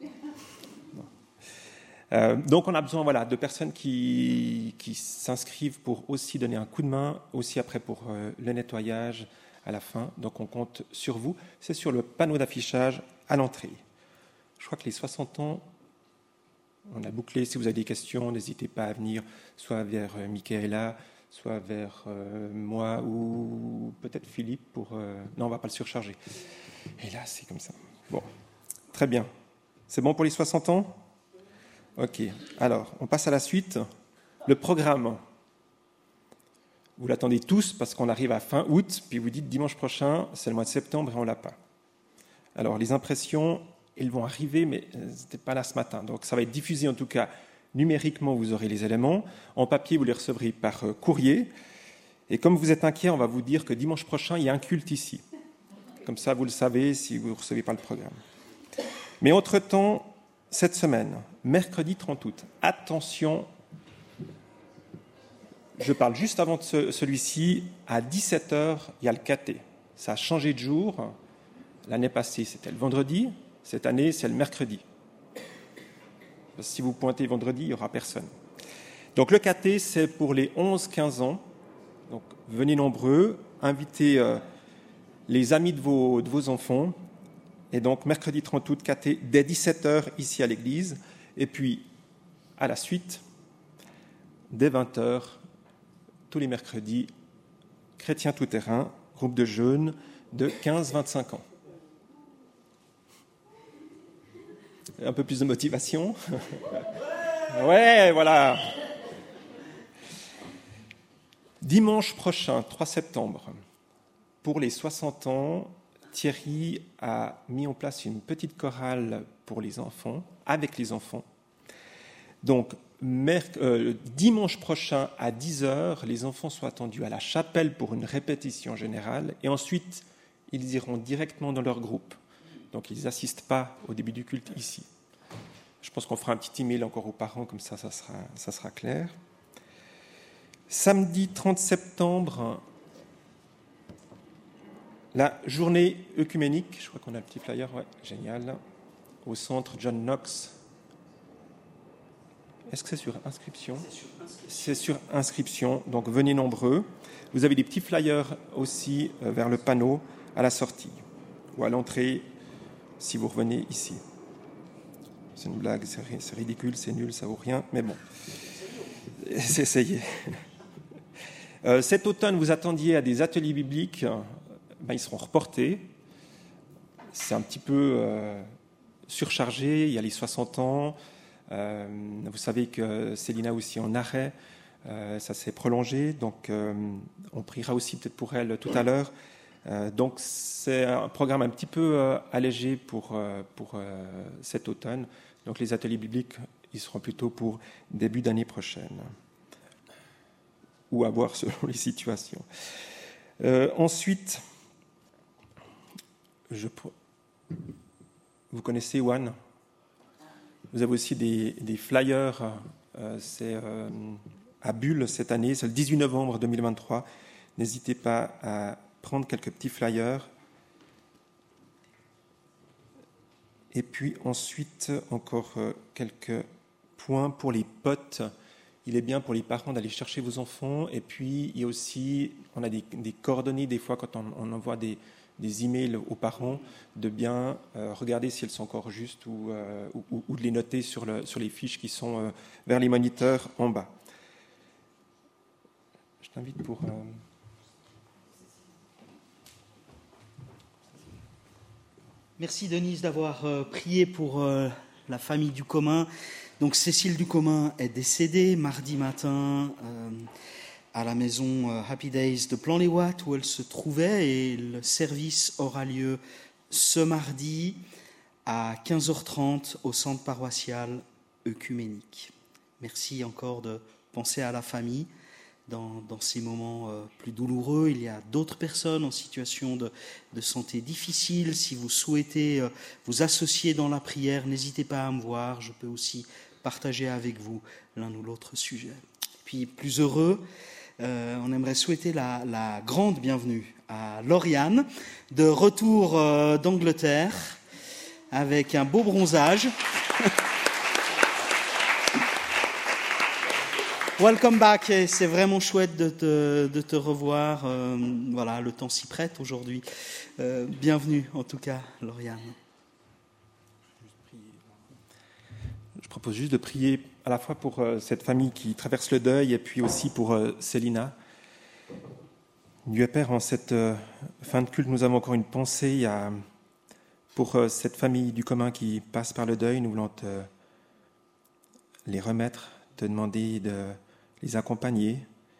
Euh, donc on a besoin voilà, de personnes qui, qui s'inscrivent pour aussi donner un coup de main, aussi après pour euh, le nettoyage à la fin. Donc on compte sur vous. C'est sur le panneau d'affichage à l'entrée. Je crois que les soixante ans, on a bouclé. Si vous avez des questions, n'hésitez pas à venir soit vers euh, Michaela, soit vers euh, moi ou peut-être Philippe pour... Euh... Non, on ne va pas le surcharger. Et là, c'est comme ça. Bon, très bien. C'est bon pour les soixante ans ? Ok, alors, on passe à la suite. Le programme. Vous l'attendez tous parce qu'on arrive à fin août, puis vous dites dimanche prochain, c'est le mois de septembre et on ne l'a pas. Alors, les impressions, elles vont arriver, mais elles n'étaient pas là ce matin. Donc, ça va être diffusé en tout cas numériquement, vous aurez les éléments. En papier, vous les recevrez par courrier. Et comme vous êtes inquiet, on va vous dire que dimanche prochain, il y a un culte ici. Comme ça, vous le savez si vous ne recevez pas le programme. Mais entre-temps, cette semaine, mercredi trente août, attention, je parle juste avant de ce, celui-ci, à dix-sept heures, il y a le caté. Ça a changé de jour. L'année passée, c'était le vendredi. Cette année, c'est le mercredi. Parce que si vous pointez vendredi, il n'y aura personne. Donc le caté, c'est pour les onze quinze ans. Donc venez nombreux, invitez euh, les amis de vos, de vos enfants. Et donc, mercredi trente août, caté, dès dix-sept heures, ici à l'église. Et puis, à la suite, dès vingt heures, tous les mercredis, chrétien tout-terrain, groupe de jeunes de quinze à vingt-cinq ans. Un peu plus de motivation. Ouais, voilà. Dimanche prochain, trois septembre, pour les soixante ans, Thierry a mis en place une petite chorale pour les enfants, avec les enfants. Donc, merc- euh, dimanche prochain à dix heures, les enfants sont attendus à la chapelle pour une répétition générale et ensuite, ils iront directement dans leur groupe. Donc, ils n'assistent pas au début du culte ici. Je pense qu'on fera un petit email encore aux parents, comme ça, ça sera, ça sera clair. Samedi trente septembre, la journée œcuménique, je crois qu'on a un petit flyer, ouais, génial, au centre John Knox. Est-ce que c'est sur inscription ? C'est sur inscription. C'est sur inscription, donc venez nombreux. Vous avez des petits flyers aussi euh, vers le panneau à la sortie ou à l'entrée si vous revenez ici. C'est une blague, c'est, c'est ridicule, c'est nul, ça vaut rien, mais bon, c'est essayé. Euh, cet automne, vous attendiez à des ateliers bibliques, ben, ils seront reportés. C'est un petit peu euh, surchargé, il y a les soixante ans. Euh, vous savez que Célina aussi en arrêt, euh, ça s'est prolongé, donc euh, on priera aussi peut-être pour elle tout à l'heure. Euh, donc c'est un programme un petit peu euh, allégé pour, euh, pour euh, cet automne. Donc les ateliers bibliques, ils seront plutôt pour début d'année prochaine, ou à voir selon les situations. Euh, ensuite, je... vous connaissez One ? Vous avez aussi des, des flyers, euh, c'est euh, à Bulle cette année, c'est le dix-huit novembre deux mille vingt-trois. N'hésitez pas à prendre quelques petits flyers. Et puis ensuite, encore euh, quelques points pour les potes. Il est bien pour les parents d'aller chercher vos enfants. Et puis, il y a aussi, on a des, des coordonnées des fois quand on, on envoie des, des emails aux parents, de bien euh, regarder si elles sont encore justes ou, euh, ou, ou de les noter sur, le, sur les fiches qui sont euh, vers les moniteurs en bas. Je t'invite pour... Euh... Merci Denise d'avoir euh, prié pour euh, la famille Ducommun. Donc Cécile Ducommun est décédée mardi matin euh, à la maison euh, Happy Days de Plan-les-Ouates où elle se trouvait, et le service aura lieu ce mardi à quinze heures trente au centre paroissial œcuménique. Merci encore de penser à la famille dans, dans ces moments euh, plus douloureux. Il y a d'autres personnes en situation de, de santé difficile. Si vous souhaitez euh, vous associer dans la prière, n'hésitez pas à me voir. Je peux aussi partager avec vous l'un ou l'autre sujet. Puis plus heureux, euh, on aimerait souhaiter la, la grande bienvenue à Lauriane, de retour euh, d'Angleterre, avec un beau bronzage. Welcome back, et c'est vraiment chouette de te, de te revoir. Euh, voilà, le temps s'y prête aujourd'hui. Euh, bienvenue en tout cas, Lauriane. Je propose juste de prier à la fois pour euh, cette famille qui traverse le deuil et puis aussi pour euh, Célina. Dieu Père, en cette euh, fin de culte, nous avons encore une pensée à, pour euh, cette famille du commun qui passe par le deuil. Nous voulons te les remettre, te demander de les accompagner,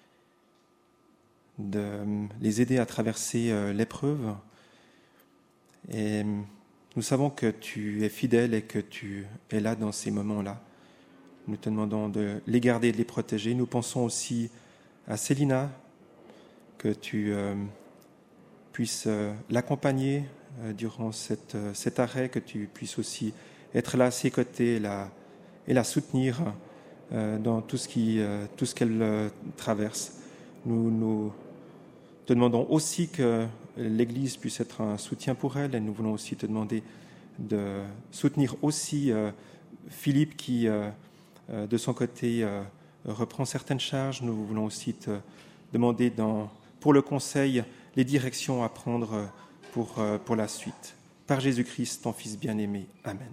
de les aider à traverser euh, l'épreuve. Et nous savons que tu es fidèle et que tu es là dans ces moments-là. Nous te demandons de les garder et de les protéger. Nous pensons aussi à Célina, que tu euh, puisses euh, l'accompagner euh, durant cette, euh, cet arrêt, que tu puisses aussi être là à ses côtés la, et la soutenir euh, dans tout ce, qui, euh, tout ce qu'elle euh, traverse. Nous, nous te demandons aussi que l'Église puisse être un soutien pour elle, et nous voulons aussi te demander de soutenir aussi euh, Philippe qui, euh, euh, de son côté, euh, reprend certaines charges. Nous voulons aussi te demander dans, pour le conseil les directions à prendre pour, euh, pour la suite. Par Jésus-Christ, ton Fils bien-aimé. Amen.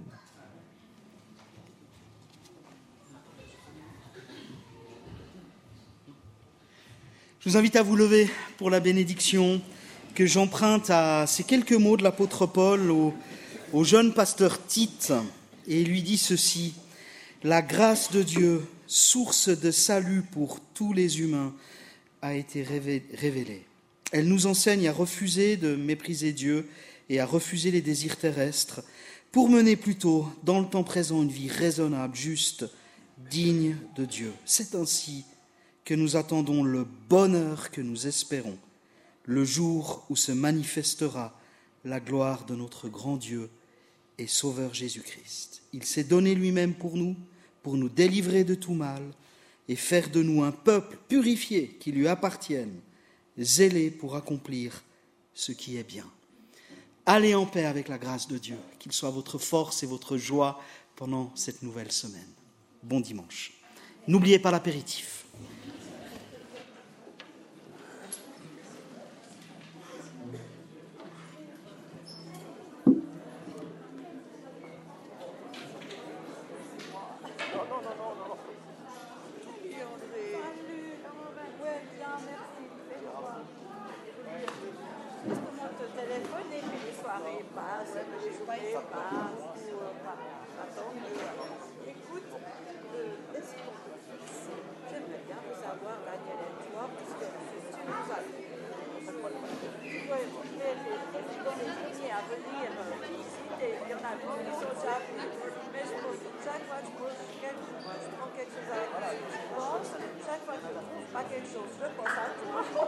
Je vous invite à vous lever pour la bénédiction. que j'emprunte à ces quelques mots de l'apôtre Paul au, au jeune pasteur Tite, et il lui dit ceci: la grâce de Dieu, source de salut pour tous les humains, a été révélée. Elle nous enseigne à refuser de mépriser Dieu et à refuser les désirs terrestres, pour mener plutôt, dans le temps présent, une vie raisonnable, juste, digne de Dieu. C'est ainsi que nous attendons le bonheur que nous espérons, le jour où se manifestera la gloire de notre grand Dieu et Sauveur Jésus-Christ. Il s'est donné lui-même pour nous, pour nous délivrer de tout mal et faire de nous un peuple purifié qui lui appartienne, zélé pour accomplir ce qui est bien. Allez en paix avec la grâce de Dieu, qu'il soit votre force et votre joie pendant cette nouvelle semaine. Bon dimanche. N'oubliez pas l'apéritif.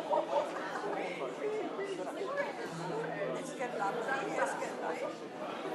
Est-ce qu'elle l'a pris? Est-ce qu'elle l'a